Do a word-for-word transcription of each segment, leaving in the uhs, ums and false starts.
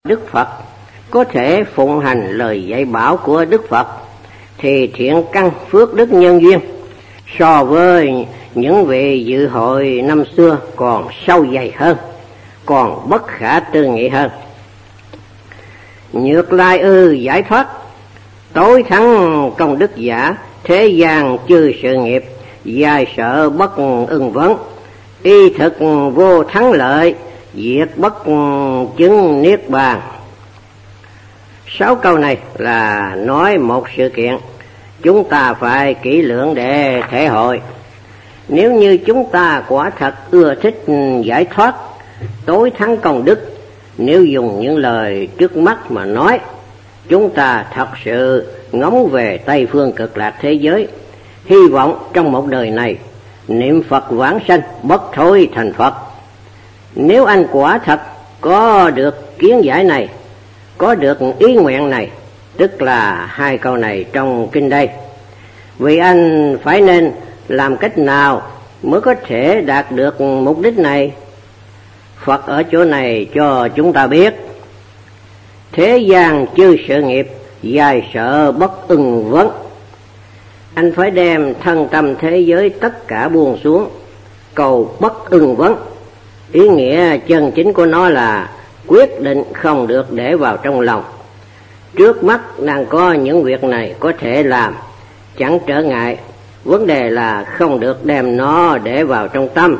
Đức Phật, có thể phụng hành lời dạy bảo của Đức Phật, thì thiện căn phước đức nhân duyên so với những vị dự hội năm xưa còn sâu dày hơn, còn bất khả tư nghị hơn. Nhược lai ư giải thoát, tối thắng công đức giả, thế gian chư sự nghiệp, dài sợ bất ưng vấn, y thực vô thắng lợi, diệt bất chứng niết bàn. Sáu câu này là nói một sự kiện chúng ta phải kỹ lưỡng để thể hội. Nếu như chúng ta quả thật ưa thích giải thoát, tối thắng công đức, nếu dùng những lời trước mắt mà nói, chúng ta thật sự ngóng về Tây phương cực lạc thế giới, hy vọng trong một đời này niệm Phật vãng sanh, bất thối thành Phật. Nếu anh quả thật có được kiến giải này, có được ý nguyện này, tức là hai câu này trong kinh đây, vì anh phải nên làm cách nào mới có thể đạt được mục đích này? Phật ở chỗ này cho chúng ta biết, thế gian chư sự nghiệp, dài sợ bất ưng vấn. Anh phải đem thân tâm thế giới tất cả buông xuống, cầu bất ưng vấn. Ý nghĩa chân chính của nó là quyết định không được để vào trong lòng. Trước mắt đang có những việc này có thể làm, chẳng trở ngại, vấn đề là không được đem nó để vào trong tâm.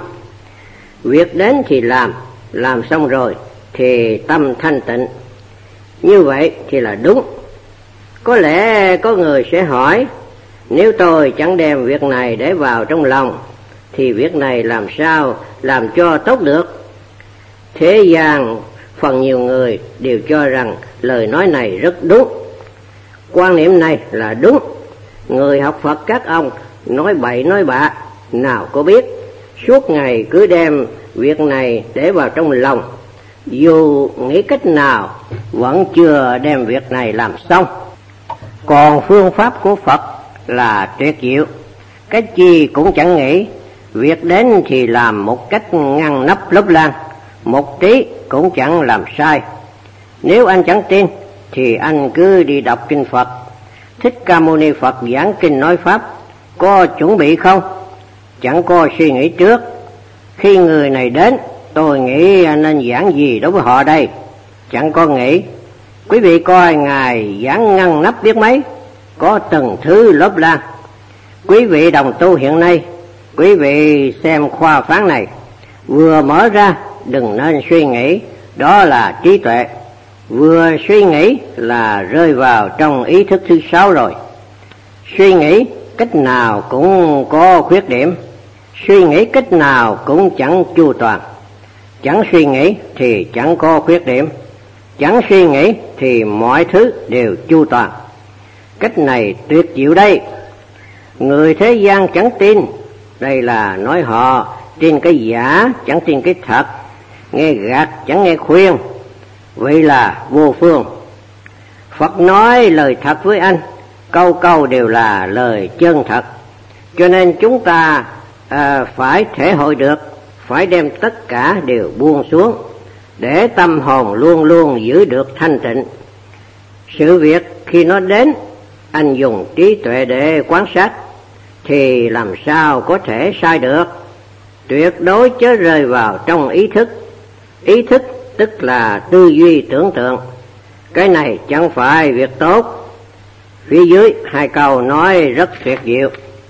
Việc đến thì làm, làm xong rồi thì tâm thanh tịnh. Như vậy thì là đúng. Có lẽ có người sẽ hỏi, nếu tôi chẳng đem việc này để vào trong lòng, thì việc này làm sao làm cho tốt được? Thế gian phần nhiều người đều cho rằng lời nói này rất đúng. Quan niệm này là đúng. Người học Phật các ông nói bậy nói bạ, nào có biết, suốt ngày cứ đem việc này để vào trong lòng, dù nghĩ cách nào vẫn chưa đem việc này làm xong. Còn phương pháp của Phật là tuyệt diệu, cách chi cũng chẳng nghĩ, việc đến thì làm một cách ngăn nắp lốp lan, một tí cũng chẳng làm sai. Nếu anh chẳng tin thì anh cứ đi đọc kinh Phật. Thích Ca Mâu Ni Phật giảng kinh nói pháp, có chuẩn bị không? Chẳng có suy nghĩ trước. Khi người này đến, tôi nghĩ nên giảng gì đối với họ đây? Chẳng có nghĩ. Quý vị coi Ngài giảng ngăn nắp biết mấy, có từng thứ lốp lan. Quý vị đồng tu hiện nay, quý vị xem khoa phán này, vừa mở ra đừng nên suy nghĩ, đó là trí tuệ. Vừa suy nghĩ là rơi vào trong ý thức thứ sáu rồi. Suy nghĩ cách nào cũng có khuyết điểm, suy nghĩ cách nào cũng chẳng chu toàn. Chẳng suy nghĩ thì chẳng có khuyết điểm, chẳng suy nghĩ thì mọi thứ đều chu toàn. Cách này tuyệt diệu đây. Người thế gian chẳng tin, đây là nói họ tin cái giả, chẳng tin cái thật, nghe gạt chẳng nghe khuyên, vậy là vô phương. Phật nói lời thật với anh, câu câu đều là lời chân thật. Cho nên chúng ta à, phải thể hội được, phải đem tất cả đều buông xuống, để tâm hồn luôn luôn giữ được thanh tịnh. Sự việc khi nó đến, anh dùng trí tuệ để quan sát, thì làm sao có thể sai được. Tuyệt đối chớ rơi vào trong ý thức. Ý thức tức là tư duy tưởng tượng. Cái này chẳng phải việc tốt. Phía dưới hai câu nói rất tuyệt diệu.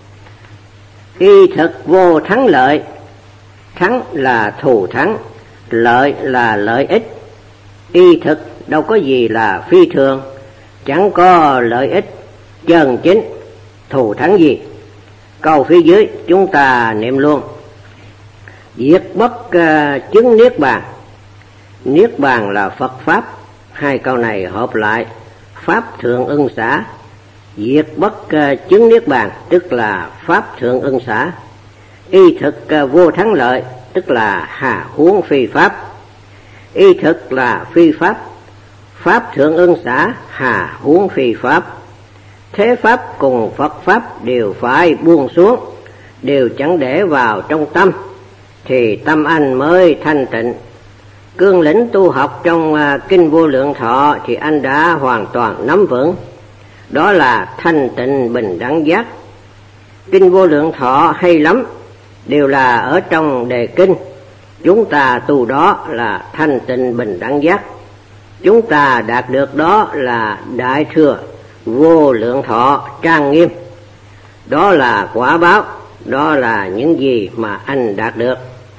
Y thực vô thắng lợi. Thắng là thù thắng, lợi là lợi ích. Y thực đâu có gì là phi thường, chẳng có lợi ích chân chính, thù thắng gì. Câu phía dưới chúng ta niệm luôn. Diệt bất uh, chứng niết bàn. Niết bàn là Phật Pháp. Hai câu này hợp lại, Pháp thượng ưng xả. Diệt bất uh, chứng niết bàn tức là Pháp thượng ưng xả. Y thực uh, vô thắng lợi tức là hà huống phi Pháp. Y thực là phi Pháp, Pháp thượng ưng xả, hà huống phi Pháp. Thế Pháp cùng Phật Pháp đều phải buông xuống, đều chẳng để vào trong tâm, thì tâm anh mới thanh tịnh. Cương lĩnh tu học trong Kinh Vô Lượng Thọ thì anh đã hoàn toàn nắm vững. Đó là thanh tịnh bình đẳng giác. Kinh Vô Lượng Thọ hay lắm, đều là ở trong đề kinh. Chúng ta tu đó là thanh tịnh bình đẳng giác. Chúng ta đạt được đó là Đại Thừa Vô Lượng Thọ trang nghiêm. Đó là quả báo, đó là những gì mà anh đạt được.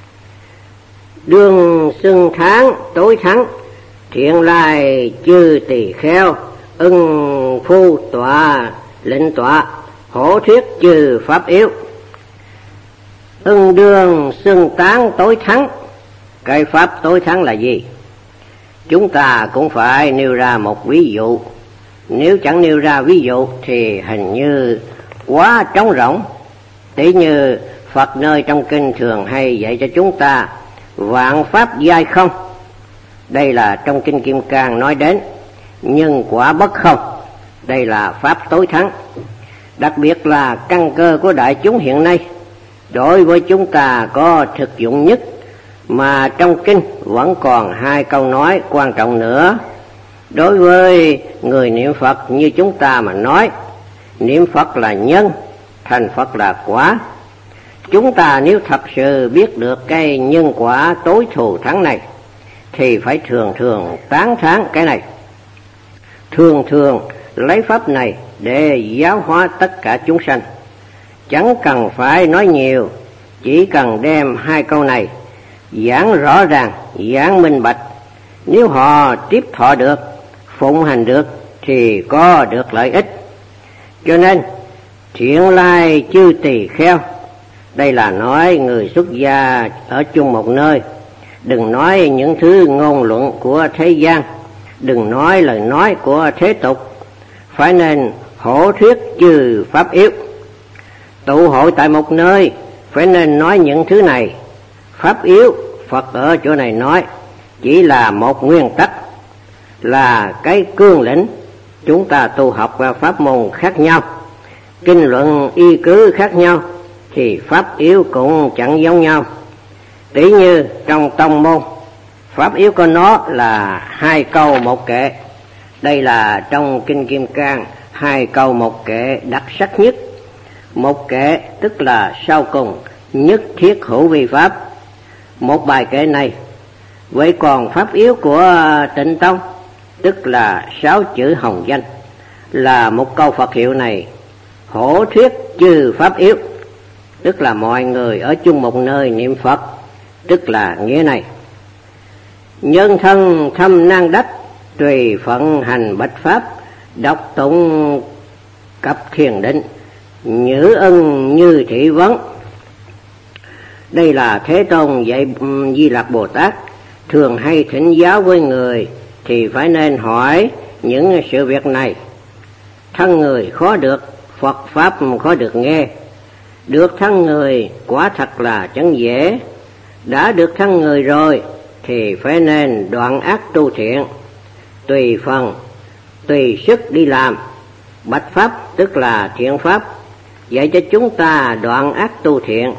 Đương xưng tháng tối thắng, thiện lai chư tỳ kheo, ưng phu tọa lệnh tọa, hổ thuyết chư pháp yếu. Ưng đương xưng tán tối thắng, cái pháp tối thắng là gì? Chúng ta cũng phải nêu ra một ví dụ. Nếu chẳng nêu ra ví dụ thì hình như quá trống rỗng. Tỷ như Phật nơi trong kinh thường hay dạy cho chúng ta vạn pháp giai không. Đây là trong kinh Kim Cang nói đến nhân quả bất không. Đây là pháp tối thắng. Đặc biệt là căn cơ của đại chúng hiện nay, đối với chúng ta có thực dụng nhất, mà trong kinh vẫn còn hai câu nói quan trọng nữa. Đối với người niệm Phật như chúng ta mà nói, niệm Phật là nhân, thành Phật là quả. Chúng ta nếu thật sự biết được cái nhân quả tối thù thắng này, thì phải thường thường tán thán cái này, thường thường lấy pháp này để giáo hóa tất cả chúng sanh. Chẳng cần phải nói nhiều, chỉ cần đem hai câu này giảng rõ ràng, giảng minh bạch. Nếu họ tiếp thọ được, phụng hành được thì có được lợi ích. Cho nên thiện lai chư tỳ kheo, đây là nói người xuất gia ở chung một nơi. Đừng nói những thứ ngôn luận của thế gian, đừng nói lời nói của thế tục, phải nên hổ thuyết trừ pháp yếu. Tụ hội tại một nơi phải nên nói những thứ này. Pháp yếu, Phật ở chỗ này nói chỉ là một nguyên tắc, là cái cương lĩnh. Chúng ta tu học pháp môn khác nhau, kinh luận y cứ khác nhau, thì pháp yếu cũng chẳng giống nhau. Tỷ như trong tông môn, pháp yếu của nó là hai câu một kệ. Đây là trong kinh Kim Cang, hai câu một kệ đặc sắc nhất. Một kệ tức là sau cùng nhất thiết hữu vi pháp. Một bài kệ này. Vậy còn pháp yếu của Tịnh Tông tức là sáu chữ hồng danh, là một câu Phật hiệu này: hổ thuyết trừ pháp yếu, tức là mọi người ở chung một nơi niệm Phật, tức là nghĩa này: nhân thân thâm nan đắc, tùy phận hành bạch pháp, đọc tụng cập thiền định, nhữ ân như thị vấn. Đây là Thế Tôn dạy Di Lặc Bồ Tát thường hay thỉnh giáo với người thì phải nên hỏi những sự việc này. Thân người khó được, Phật pháp khó được nghe. Được thân người quả thật là chẳng dễ. Đã được thân người rồi thì phải nên đoạn ác tu thiện, tùy phần, tùy sức đi làm. Bạch pháp tức là thiện pháp, dạy cho chúng ta đoạn ác tu thiện.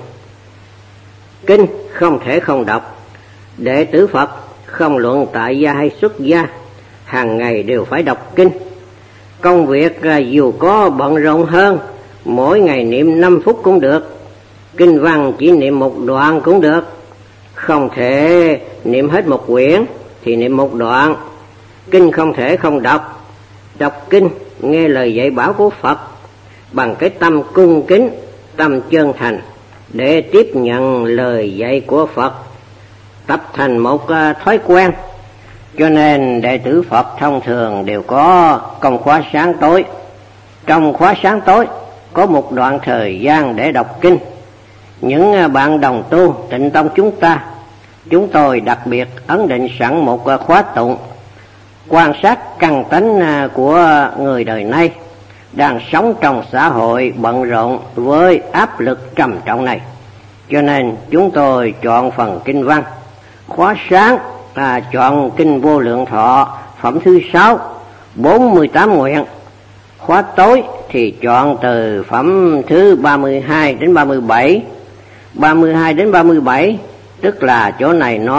Kinh không thể không đọc. Đệ tử Phật không luận tại gia hay xuất gia, hàng ngày đều phải đọc kinh. Công việc dù có bận rộn hơn, mỗi ngày niệm năm phút cũng được. Kinh văn chỉ niệm một đoạn cũng được. Không thể niệm hết một quyển thì niệm một đoạn. Kinh không thể không đọc. Đọc kinh, nghe lời dạy bảo của Phật bằng cái tâm cung kính, tâm chân thành, để tiếp nhận lời dạy của Phật, tập thành một thói quen. Cho nên đệ tử Phật thông thường đều có công khóa sáng tối. Trong khóa sáng tối có một đoạn thời gian để đọc kinh. Những bạn đồng tu Tịnh Tông chúng ta, chúng tôi đặc biệt ấn định sẵn một khóa tụng, quan sát căn tánh của người đời nay đang sống trong xã hội bận rộn với áp lực trầm trọng này. Cho nên chúng tôi chọn phần kinh văn. Khóa sáng à, chọn kinh Vô Lượng Thọ phẩm thứ sáu, bốn mươi tám nguyện. Khóa tối thì chọn từ phẩm thứ ba mươi hai đến ba mươi bảy. ba mươi hai đến ba mươi bảy tức là chỗ này nói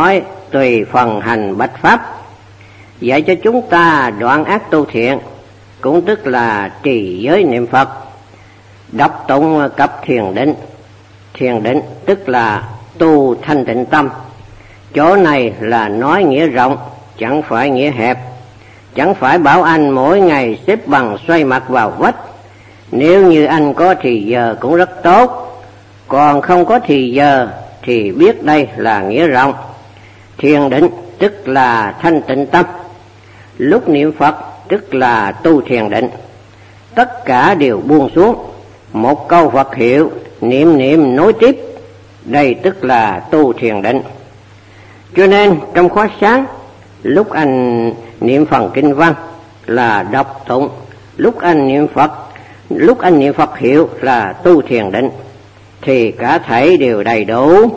tùy phần hành bách pháp, dạy cho chúng ta đoạn ác tu thiện, cũng tức là trì giới niệm Phật, đọc tụng cập thiền định. Thiền định tức là tu thanh tịnh tâm. Chỗ này là nói nghĩa rộng, chẳng phải nghĩa hẹp. Chẳng phải bảo anh mỗi ngày xếp bằng xoay mặt vào vách. Nếu như anh có thì giờ cũng rất tốt, còn không có thì giờ thì biết đây là nghĩa rộng. Thiền định tức là thanh tịnh tâm. Lúc niệm Phật tức là tu thiền định. Tất cả đều buông xuống, một câu Phật hiệu niệm niệm nối tiếp, đây tức là tu thiền định. Cho nên trong khóa sáng, lúc anh niệm phần kinh văn là đọc tụng, lúc anh niệm Phật, lúc anh niệm Phật hiệu là tu thiền định, thì cả thảy đều đầy đủ.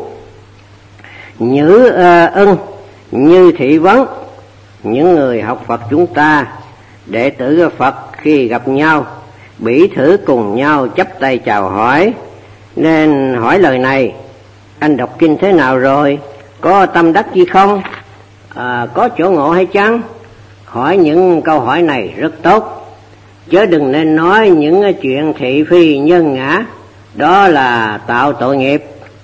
Như uh, ưng, như thị vấn, những người học Phật chúng ta, đệ tử Phật khi gặp nhau, bỉ thử cùng nhau chắp tay chào hỏi, nên hỏi lời này: anh đọc kinh thế nào rồi? Có tâm đắc gì không? À, có chỗ ngộ hay chăng? Hỏi những câu hỏi này rất tốt, chớ đừng nên nói những chuyện thị phi nhân ngã, đó là tạo tội nghiệp.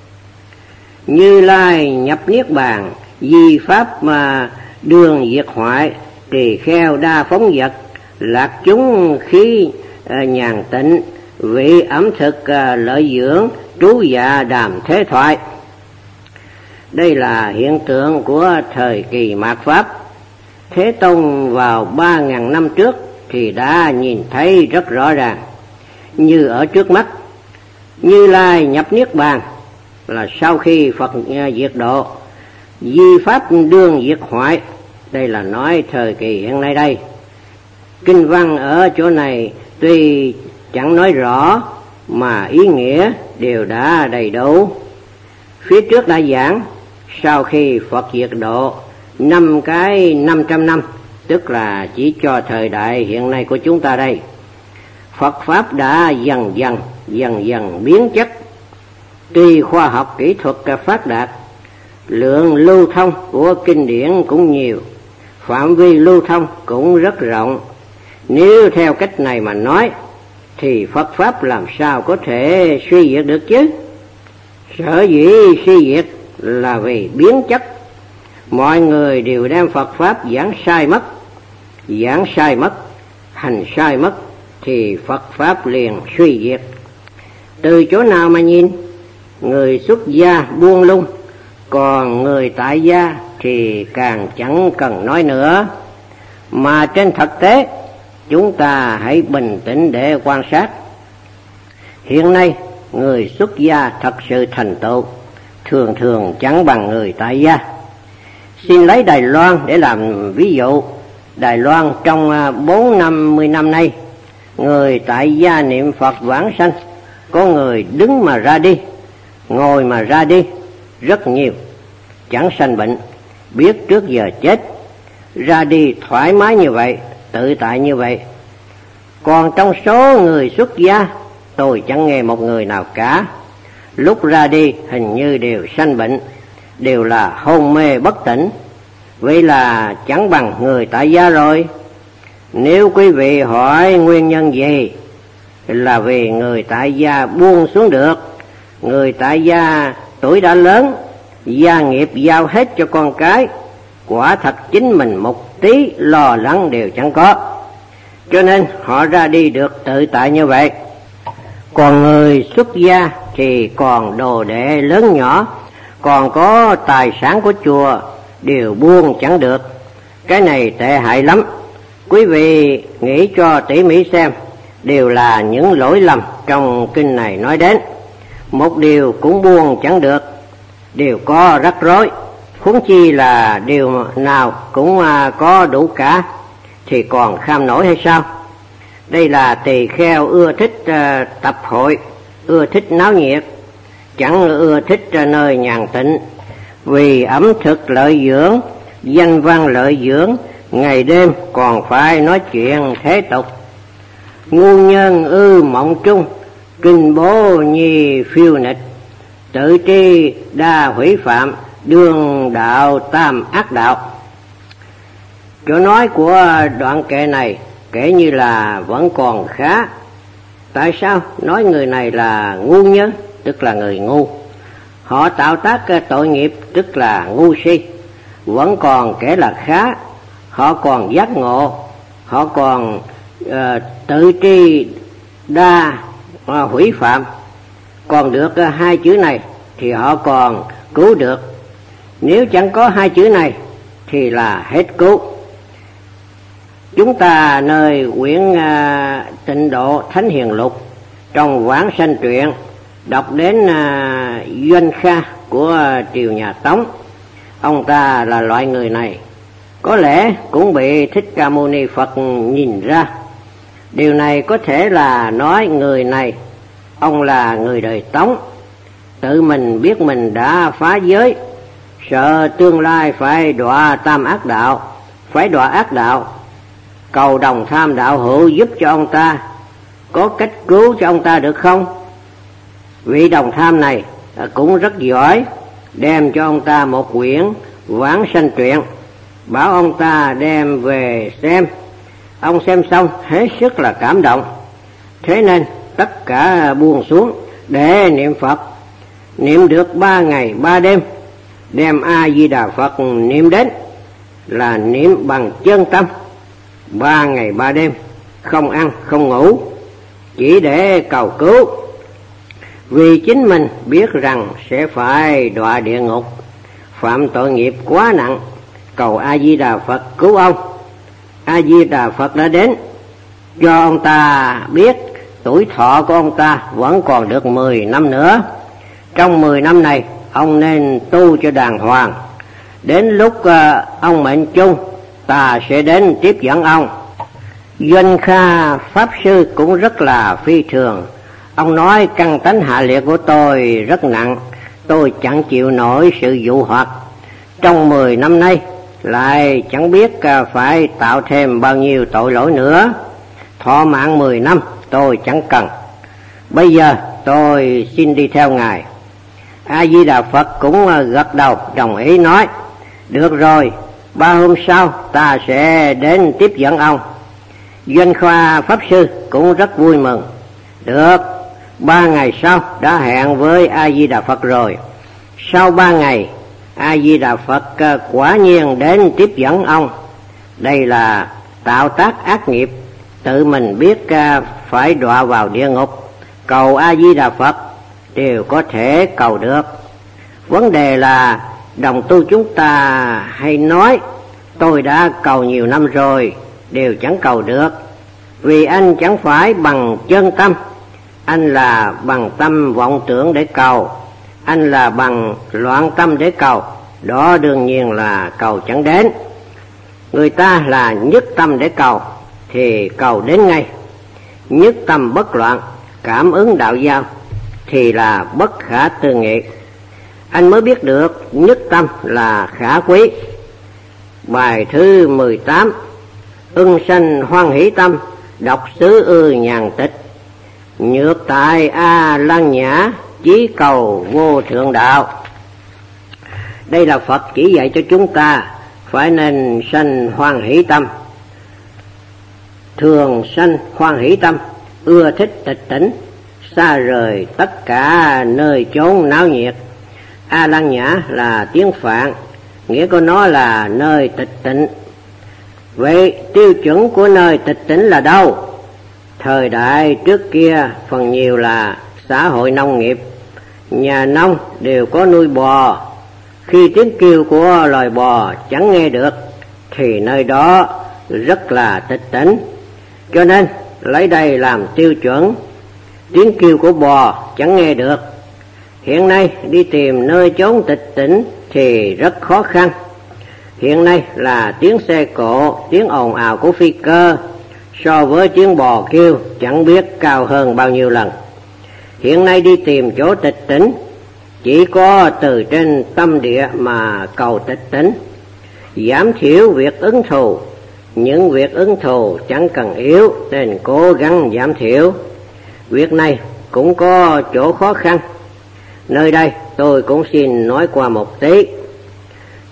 Như Lai nhập niết bàn, di pháp mà đường diệt hoại, tỳ kheo đa phóng vật, lạc chúng khí nhàn tịnh, vị ẩm thực lợi dưỡng, trú dạ đàm thế thoại. Đây là hiện tượng của thời kỳ mạt Pháp. Thế Tông vào ba ngàn năm trước thì đã nhìn thấy rất rõ ràng, như ở trước mắt. Như Lai nhập niết bàn là sau khi Phật diệt độ, di pháp đương diệt hoại, đây là nói thời kỳ hiện nay đây. Kinh văn ở chỗ này tuy chẳng nói rõ mà ý nghĩa đều đã đầy đủ. Phía trước đã giảng, sau khi Phật diệt độ năm cái năm trăm năm, tức là chỉ cho thời đại hiện nay của chúng ta đây, Phật Pháp đã dần dần, dần dần biến chất. Tuy khoa học kỹ thuật phát đạt, lượng lưu thông của kinh điển cũng nhiều, phạm vi lưu thông cũng rất rộng. Nếu theo cách này mà nói, thì Phật Pháp làm sao có thể suy diệt được chứ? Sở dĩ suy diệt là vì biến chất. Mọi người đều đem Phật Pháp giảng sai mất, giảng sai mất, hành sai mất, thì Phật Pháp liền suy diệt. Từ chỗ nào mà nhìn? Người xuất gia buông lung, còn người tại gia thì càng chẳng cần nói nữa. Mà trên thực tế, chúng ta hãy bình tĩnh để quan sát. Hiện nay, người xuất gia thật sự thành tựu thường thường chẳng bằng người tại gia. Xin lấy Đài Loan để làm ví dụ. Đài Loan trong bốn năm mươi năm nay, người tại gia niệm Phật vãng sanh, có người đứng mà ra đi, ngồi mà ra đi, rất nhiều, chẳng sanh bệnh, biết trước giờ chết, ra đi thoải mái như vậy, tự tại như vậy. Còn trong số người xuất gia, tôi chẳng nghe một người nào cả, lúc ra đi hình như đều sanh bệnh, đều là hôn mê bất tỉnh. Vậy là chẳng bằng người tại gia rồi. Nếu quý vị hỏi nguyên nhân gì, là vì người tại gia buông xuống được. Người tại gia tuổi đã lớn, gia nghiệp giao hết cho con cái, quả thật chính mình một tí lo lắng đều chẳng có, cho nên họ ra đi được tự tại như vậy. Còn người xuất gia thì còn đồ đệ lớn nhỏ, còn có tài sản của chùa, đều buông chẳng được. Cái này tệ hại lắm. Quý vị nghĩ cho tỉ mỉ xem, đều là những lỗi lầm trong kinh này nói đến. Một điều cũng buông chẳng được, đều có rắc rối, huống chi là điều nào cũng có đủ cả, thì còn kham nổi hay sao? Đây là tỳ kheo ưa thích uh, tập hội, ưa thích náo nhiệt, chẳng ưa thích uh, nơi nhàn tịnh. Vì ẩm thực lợi dưỡng, danh văn lợi dưỡng, ngày đêm còn phải nói chuyện thế tục. Ngu nhân ư mộng trung, kinh bố nhi phiêu nịch, tự tri đa hủy phạm, đường đạo tam ác đạo. Chỗ nói của đoạn kệ này kể như là vẫn còn khá. Tại sao nói người này là ngu nhớ, tức là người ngu? Họ tạo tác tội nghiệp, tức là ngu si. Vẫn còn kể là khá. Họ còn giác ngộ, họ còn uh, tự tri đa uh, hủy phạm. Còn được uh, hai chữ này thì họ còn cứu được. Nếu chẳng có hai chữ này thì là hết cứu. Chúng ta nơi quyển uh, Tịnh Độ Thánh Hiền Lục trong Vãng Sanh Truyện đọc đến uh, Doanh Kha của uh, triều nhà Tống. Ông ta là loại người này, có lẽ cũng bị Thích Ca Mâu Ni Phật nhìn ra. Điều này có thể là nói người này, ông là người đời Tống, tự mình biết mình đã phá giới, sợ tương lai phải đọa tam ác đạo, phải đọa ác đạo, cầu đồng tham đạo hữu giúp cho ông ta, có cách cứu cho ông ta được không? Vị đồng tham này cũng rất giỏi, đem cho ông ta một quyển Vãng Sanh Truyện, bảo ông ta đem về xem. Ông xem xong hết sức là cảm động, thế nên tất cả buông xuống để niệm Phật. Niệm được ba ngày ba đêm, đem A Di Đà Phật niệm đến là niệm bằng chân tâm. Ba ngày ba đêm không ăn không ngủ, chỉ để cầu cứu, vì chính mình biết rằng sẽ phải đọa địa ngục, phạm tội nghiệp quá nặng, cầu A Di Đà Phật cứu ông. A Di Đà Phật đã đến, cho ông ta biết tuổi thọ của ông ta vẫn còn được mười năm nữa. Trong mười năm này ông nên tu cho đàng hoàng, đến lúc uh, ông mệnh chung ta sẽ đến tiếp dẫn ông. Doanh Kha Pháp Sư cũng rất là phi thường. Ông nói căn tánh hạ liệt của tôi rất nặng, tôi chẳng chịu nổi sự dụ hoặc. Trong mười năm nay lại chẳng biết phải tạo thêm bao nhiêu tội lỗi nữa. Thọ mạng mười năm tôi chẳng cần. Bây giờ tôi xin đi theo Ngài. A Di Đà Phật cũng gật đầu đồng ý, nói được rồi, ba hôm sau ta sẽ đến tiếp dẫn ông. Doanh Kha Pháp Sư cũng rất vui mừng. Được, ba ngày sau đã hẹn với A Di Đà Phật rồi. Sau ba ngày, A Di Đà Phật quả nhiên đến tiếp dẫn ông. Đây là tạo tác ác nghiệp, tự mình biết phải đọa vào địa ngục, cầu A Di Đà Phật đều có thể cầu được. Vấn đề là đồng tu chúng ta hay nói tôi đã cầu nhiều năm rồi, đều chẳng cầu được. Vì anh chẳng phải bằng chân tâm, anh là bằng tâm vọng tưởng để cầu, anh là bằng loạn tâm để cầu, đó đương nhiên là cầu chẳng đến. Người ta là nhất tâm để cầu thì cầu đến ngay. Nhất tâm bất loạn, cảm ứng đạo giao thì là bất khả tư nghị. Anh mới biết được nhất tâm là khả quý. Bài thứ mười tám, ưng sanh hoan hỷ tâm, đọc xứ ư nhàn tịch. Nhược tại A Lăng Nhã, chí cầu vô thượng đạo. Đây là Phật chỉ dạy cho chúng ta phải nên sanh hoan hỷ tâm. Thường sanh hoan hỷ tâm, ưa thích tịch tỉnh, xa rời tất cả nơi chốn náo nhiệt. A Lăng Nhã là tiếng Phạn, nghĩa của nó là nơi tịch tịnh. Vậy tiêu chuẩn của nơi tịch tĩnh là đâu? Thời đại trước kia phần nhiều là xã hội nông nghiệp, nhà nông đều có nuôi bò. Khi tiếng kêu của loài bò chẳng nghe được thì nơi đó rất là tịch tĩnh, cho nên lấy đây làm tiêu chuẩn. Tiếng kêu của bò chẳng nghe được. Hiện nay đi tìm nơi chốn tịch tĩnh thì rất khó khăn. Hiện nay là tiếng xe cộ, tiếng ồn ào của phi cơ, so với tiếng bò kêu chẳng biết cao hơn bao nhiêu lần. Hiện nay đi tìm chỗ tịch tĩnh, chỉ có từ trên tâm địa mà cầu tịch tĩnh, giảm thiểu việc ứng thù. Những việc ứng thù chẳng cần yếu nên cố gắng giảm thiểu. Việc này cũng có chỗ khó khăn. Nơi đây tôi cũng xin nói qua một tí.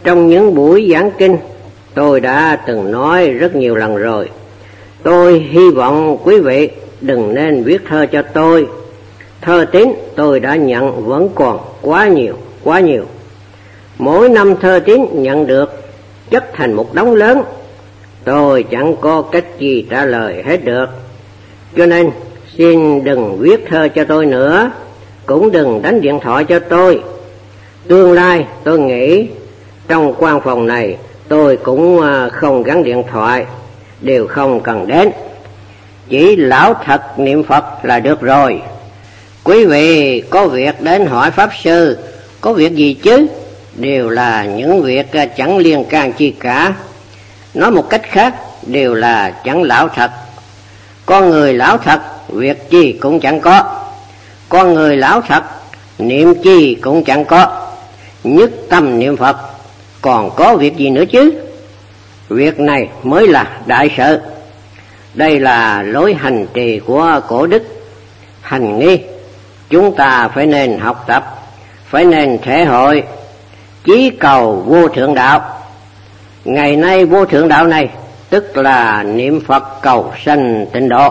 Trong những buổi giảng kinh, tôi đã từng nói rất nhiều lần rồi. Tôi hy vọng quý vị đừng nên viết thơ cho tôi. Thơ tín tôi đã nhận vẫn còn quá nhiều, quá nhiều. Mỗi năm thơ tín nhận được chất thành một đống lớn, tôi chẳng có cách gì trả lời hết được. Cho nên xin đừng viết thơ cho tôi nữa, cũng đừng đánh điện thoại cho tôi. Tương lai tôi nghĩ trong quan phòng này tôi cũng không gắn điện thoại, đều không cần đến. Chỉ lão thật niệm Phật là được rồi. Quý vị có việc đến hỏi Pháp Sư, có việc gì chứ? Đều là những việc chẳng liên can chi cả. Nói một cách khác, đều là chẳng lão thật. Con người lão thật, việc chi cũng chẳng có. Con người lão thật, niệm chi cũng chẳng có. Nhất tâm niệm Phật, còn có việc gì nữa chứ? Việc này mới là đại sự. Đây là lối hành trì của cổ đức, hành nghi. Chúng ta phải nên học tập, phải nên thể hội, chí cầu vô thượng đạo. Ngày nay vô thượng đạo này tức là niệm Phật cầu sanh tịnh độ.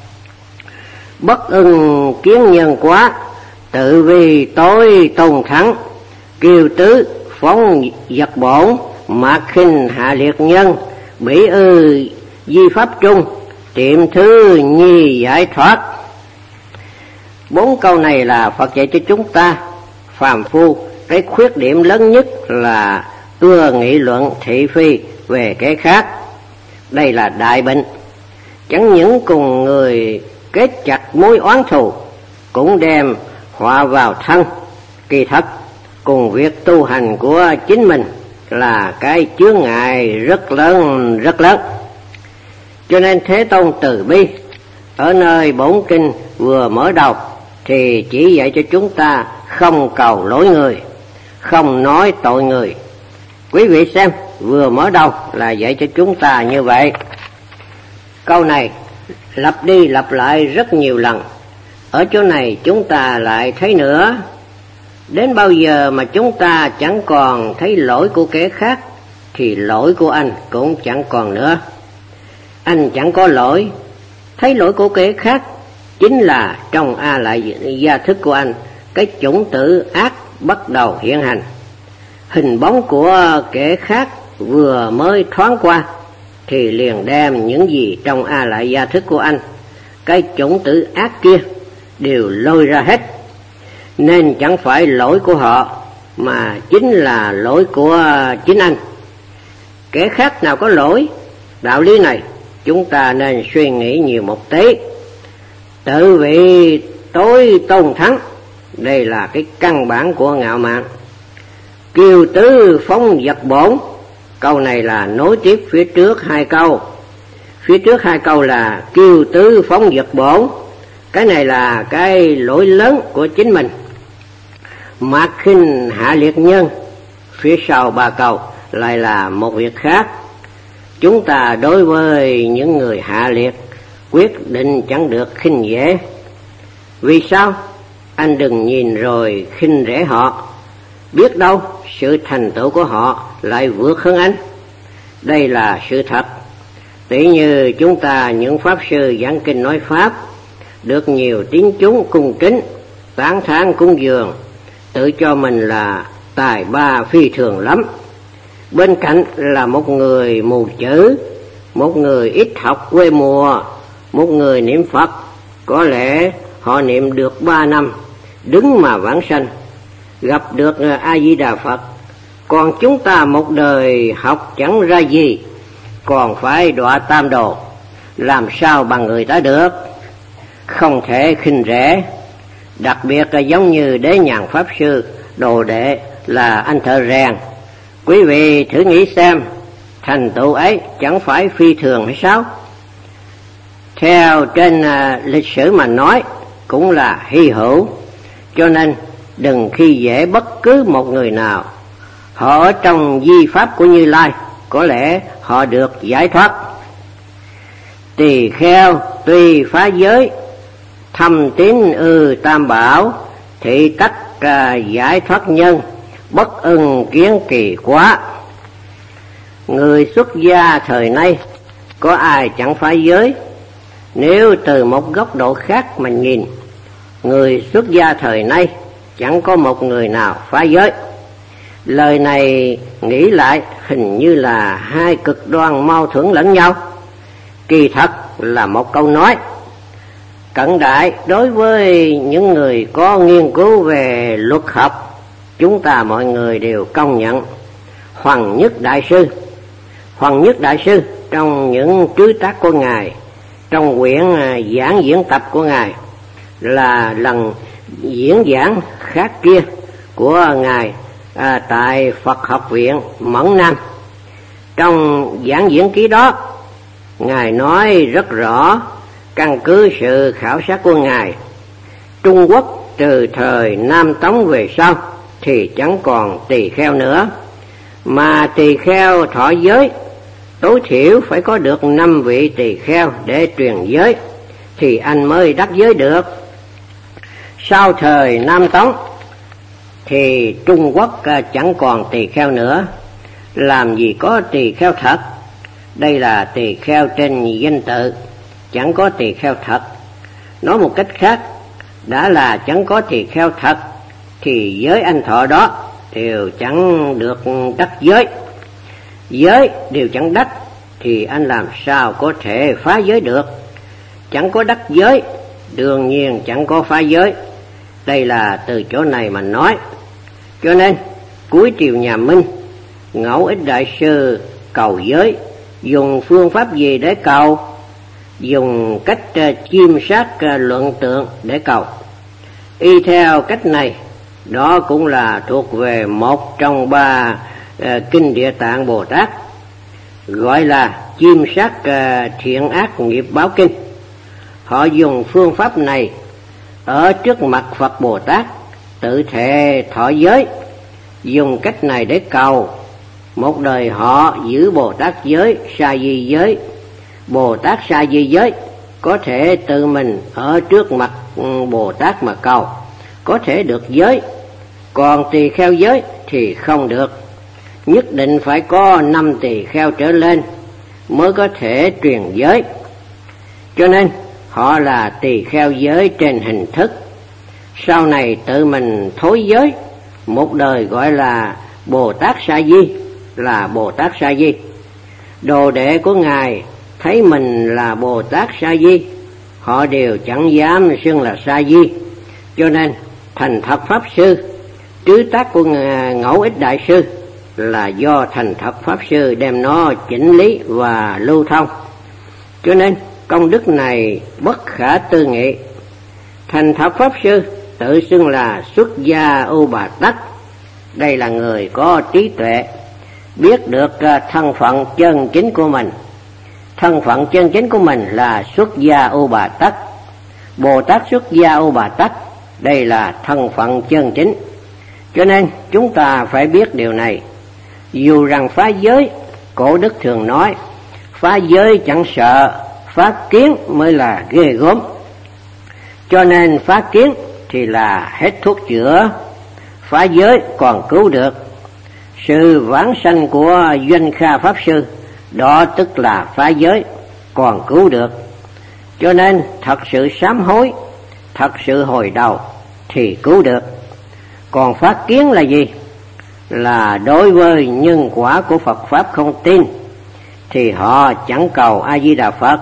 Bất ưng kiến nhân quá, tự vì tối tôn thắng. Kiều tứ phóng vật bổn, mạc khinh hạ liệt nhân. Bỉ ư di pháp trung, tiệm thứ nhi giải thoát. Bốn câu này là Phật dạy cho chúng ta. Phàm phu cái khuyết điểm lớn nhất là ưa nghị luận thị phi về cái khác. Đây là đại bệnh. Chẳng những cùng người kết chặt mối oán thù, cũng đem họa vào thân. Kỳ thật cùng việc tu hành của chính mình là cái chướng ngại rất lớn, rất lớn. Cho nên Thế Tôn từ bi ở nơi bổn kinh vừa mở đầu thì chỉ dạy cho chúng ta không cầu lỗi người, không nói tội người. Quý vị xem, vừa mở đầu là dạy cho chúng ta như vậy. Câu này lặp đi lặp lại rất nhiều lần. Ở chỗ này chúng ta lại thấy nữa. Đến bao giờ mà chúng ta chẳng còn thấy lỗi của kẻ khác, thì lỗi của anh cũng chẳng còn nữa. Anh chẳng có lỗi, thấy lỗi của kẻ khác chính là trong a lại gia thức của anh, cái chủng tử ác bắt đầu hiện hành. Hình bóng của kẻ khác vừa mới thoáng qua thì liền đem những gì trong a lại gia thức của anh, cái chủng tử ác kia đều lôi ra hết. Nên chẳng phải lỗi của họ mà chính là lỗi của chính anh. Kẻ khác nào có lỗi? Đạo lý này chúng ta nên suy nghĩ nhiều một tí. Tự vị tối tôn thắng, đây là cái căn bản của ngạo mạn. Kiều tứ phóng vật bổn, câu này là nối tiếp phía trước hai câu. Phía trước hai câu là kiều tứ phóng vật bổn, cái này là cái lỗi lớn của chính mình. Mạc khinh hạ liệt nhân, phía sau ba câu lại là một việc khác. Chúng ta đối với những người hạ liệt quyết định chẳng được khinh dễ. Vì sao? Anh đừng nhìn rồi khinh rẻ họ. Biết đâu sự thành tựu của họ lại vượt hơn anh. Đây là sự thật. Tỷ như chúng ta những pháp sư giảng kinh nói pháp, được nhiều tín chúng cung kính, tán thán cúng dường, tự cho mình là tài ba phi thường lắm. Bên cạnh là một người mù chữ, một người ít học quê mùa, một người niệm Phật, có lẽ họ niệm được ba năm, đứng mà vãng sanh, gặp được A-di-đà Phật. Còn chúng ta một đời học chẳng ra gì, còn phải đọa tam đồ, làm sao bằng người ta được? Không thể khinh rẻ. Đặc biệt là giống như Đế Nhàn Pháp Sư, đồ đệ là anh thợ rèn. Quý vị thử nghĩ xem, thành tựu ấy chẳng phải phi thường hay sao? Theo trên uh, lịch sử mà nói, cũng là hy hữu. Cho nên đừng khi dễ bất cứ một người nào. Họ ở trong di pháp của Như Lai, có lẽ họ được giải thoát. Tỳ kheo tuy phá giới, thâm tín ư tam bảo, thị tắc uh, giải thoát nhân, bất ưng kiến kỳ quá. Người xuất gia thời nay có ai chẳng phá giới? Nếu từ một góc độ khác mà nhìn, người xuất gia thời nay chẳng có một người nào phá giới. Lời này nghĩ lại hình như là hai cực đoan mâu thuẫn lẫn nhau. Kỳ thật là một câu nói. Cận đại đối với những người có nghiên cứu về luật học, chúng ta mọi người đều công nhận Hoàng Nhất Đại Sư. Hoàng Nhất Đại Sư trong những trứ tác của Ngài, trong quyển giảng diễn tập của Ngài, là lần diễn giảng khác kia của Ngài à, tại Phật học viện Mẫn Nam. Trong giảng diễn ký đó, Ngài nói rất rõ, căn cứ sự khảo sát của Ngài, Trung Quốc từ thời Nam Tống về sau thì chẳng còn tỳ kheo nữa, mà tỳ kheo thọ giới tối thiểu phải có được năm vị tỳ kheo để truyền giới thì anh mới đắc giới được. Sau thời Nam Tống thì Trung Quốc chẳng còn tỳ kheo nữa, làm gì có tỳ kheo thật. Đây là tỳ kheo trên danh tự, chẳng có tỳ kheo thật. Nói một cách khác, đã là chẳng có tỳ kheo thật thì giới anh thọ đó đều chẳng được đắc giới. Giới đều chẳng đắc thì anh làm sao có thể phá giới được? Chẳng có đắc giới, đương nhiên chẳng có phá giới. Đây là từ chỗ này mà nói. Cho nên cuối triều nhà Minh, Ngẫu Ích Đại Sư cầu giới dùng phương pháp gì để cầu? Dùng cách chiêm sát luận tượng để cầu. Y theo cách này, đó cũng là thuộc về một trong ba uh, kinh Địa Tạng Bồ Tát, gọi là chiêm sát uh, thiện ác nghiệp báo kinh. Họ dùng phương pháp này ở trước mặt Phật Bồ Tát, tự thệ thọ giới, dùng cách này để cầu. Một đời họ giữ Bồ Tát giới, Sa Di giới. Bồ Tát Sa Di giới có thể tự mình ở trước mặt Bồ Tát mà cầu, có thể được giới. Còn tỳ kheo giới thì không được, nhất định phải có năm tỳ kheo trở lên mới có thể truyền giới. Cho nên họ là tỳ kheo giới trên hình thức. Sau này tự mình thối giới, một đời gọi là Bồ Tát Sa Di, là Bồ Tát Sa Di. Đồ đệ của Ngài thấy mình là Bồ Tát Sa Di, họ đều chẳng dám xưng là Sa Di. Cho nên thành thật Pháp Sư, trứ tác của Ngẫu Ích Đại Sư là do thành thật Pháp Sư đem nó chỉnh lý và lưu thông. Cho nên công đức này bất khả tư nghị. Thành thật Pháp Sư tự xưng là xuất gia U Bà Tắc. Đây là người có trí tuệ, biết được thân phận chân chính của mình. Thân phận chân chính của mình là xuất gia U Bà Tắc. Bồ Tát xuất gia U Bà Tắc, đây là thân phận chân chính. Cho nên chúng ta phải biết điều này. Dù rằng phá giới, Cổ Đức thường nói, phá giới chẳng sợ, phá kiến mới là ghê gớm. Cho nên phá kiến thì là hết thuốc chữa, phá giới còn cứu được. Sự vãng sanh của Doanh Kha Pháp Sư, đó tức là phá giới, còn cứu được. Cho nên thật sự sám hối, thật sự hồi đầu thì cứu được. Còn phá kiến là gì? Là đối với nhân quả của Phật Pháp không tin, thì họ chẳng cầu A-di-đà Phật.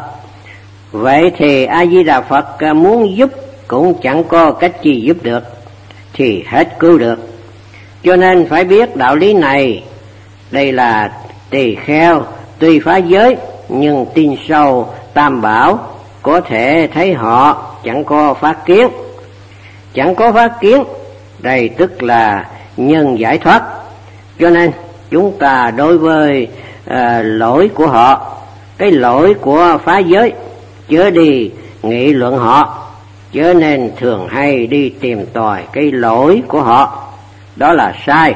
Vậy thì A-di-đà Phật muốn giúp cũng chẳng có cách gì giúp được, thì hết cứu được. Cho nên phải biết đạo lý này. Đây là tỳ kheo tuy phá giới nhưng tin sâu Tam Bảo, có thể thấy họ chẳng có phá kiến. Chẳng có phá kiến, đây tức là nhân giải thoát. Cho nên chúng ta đối với uh, lỗi của họ, cái lỗi của phá giới, chớ đi nghị luận họ, chớ nên thường hay đi tìm tòi cái lỗi của họ, đó là sai.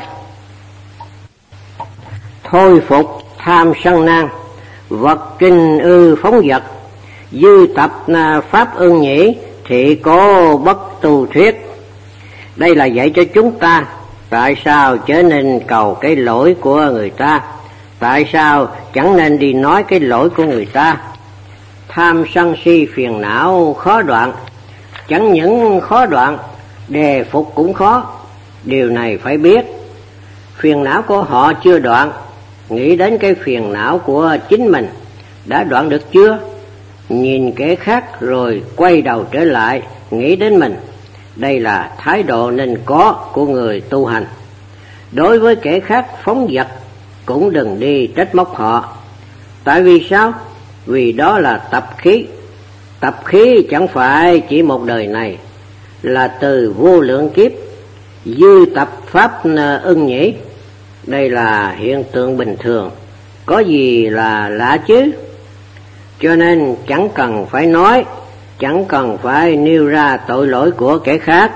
Thôi phục tham sân nan, vật kinh ư phóng vật, dư tập pháp ưng nhĩ, thị cố bất tu thuyết. Đây là dạy cho chúng ta tại sao chớ nên cầu cái lỗi của người ta, tại sao chẳng nên đi nói cái lỗi của người ta? Tham sân si phiền não khó đoạn, chẳng những khó đoạn, đề phục cũng khó. Điều này phải biết, phiền não của họ chưa đoạn, nghĩ đến cái phiền não của chính mình đã đoạn được chưa? Nhìn kẻ khác rồi quay đầu trở lại nghĩ đến mình. Đây là thái độ nên có của người tu hành. Đối với kẻ khác phóng dật cũng đừng đi trách móc họ. Tại vì sao? Vì đó là tập khí. Tập khí chẳng phải chỉ một đời này, là từ vô lượng kiếp. Dư tập pháp ưng nhỉ? Đây là hiện tượng bình thường, có gì là lạ chứ? Cho nên chẳng cần phải nói, chẳng cần phải nêu ra tội lỗi của kẻ khác.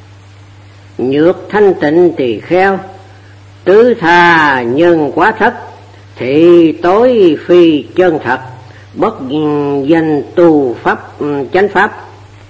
Nhược thanh tịnh tỳ kheo, tứ tha nhân quá thất, thị tối phi chân thật, bất danh tu pháp chánh pháp.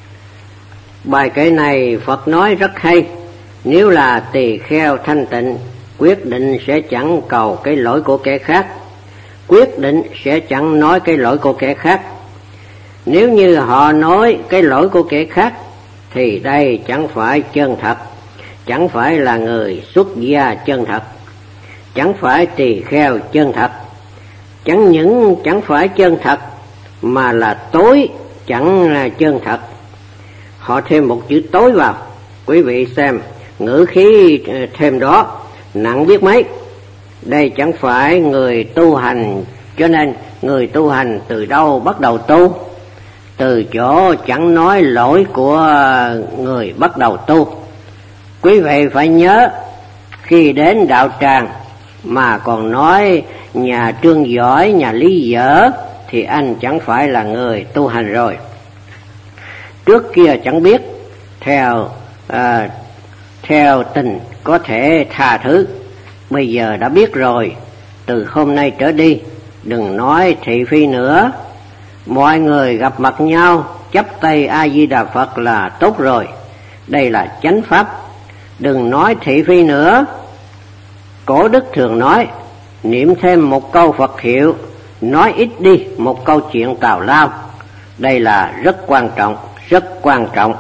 Bài kệ này Phật nói rất hay. Nếu là tỳ kheo thanh tịnh, quyết định sẽ chẳng cầu cái lỗi của kẻ khác, quyết định sẽ chẳng nói cái lỗi của kẻ khác. Nếu như họ nói cái lỗi của kẻ khác thì đây chẳng phải chân thật, chẳng phải là người xuất gia chân thật, chẳng phải tỳ kheo chân thật. Chẳng những chẳng phải chân thật mà là tối chẳng là chân thật. Họ thêm một chữ tối vào, quý vị xem ngữ khí thêm đó nặng biết mấy. Đây chẳng phải người tu hành, cho nên người tu hành từ đâu bắt đầu tu? Từ chỗ chẳng nói lỗi của người bắt đầu tu. Quý vị phải nhớ, khi đến đạo tràng mà còn nói nhà Trương giỏi, nhà Lý dở thì anh chẳng phải là người tu hành rồi. Trước kia chẳng biết, theo à, theo tình có thể tha thứ, bây giờ đã biết rồi. Từ hôm nay trở đi đừng nói thị phi nữa. Mọi người gặp mặt nhau chắp tay A Di Đà Phật là tốt rồi. Đây là chánh pháp, đừng nói thị phi nữa. Cổ đức thường nói, niệm thêm một câu Phật hiệu, nói ít đi một câu chuyện tào lao. Đây là rất quan trọng, rất quan trọng.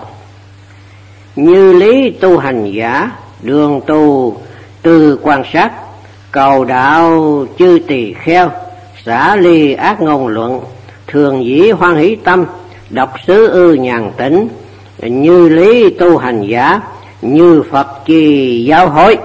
Như lý tu hành giả, đường tu từ quan sát, cầu đạo chư tỳ kheo, xả ly ác ngôn luận, thường dĩ hoan hỷ tâm, đọc xứ ư nhàn tĩnh. Như lý tu hành giả, như Phật chi giáo hối.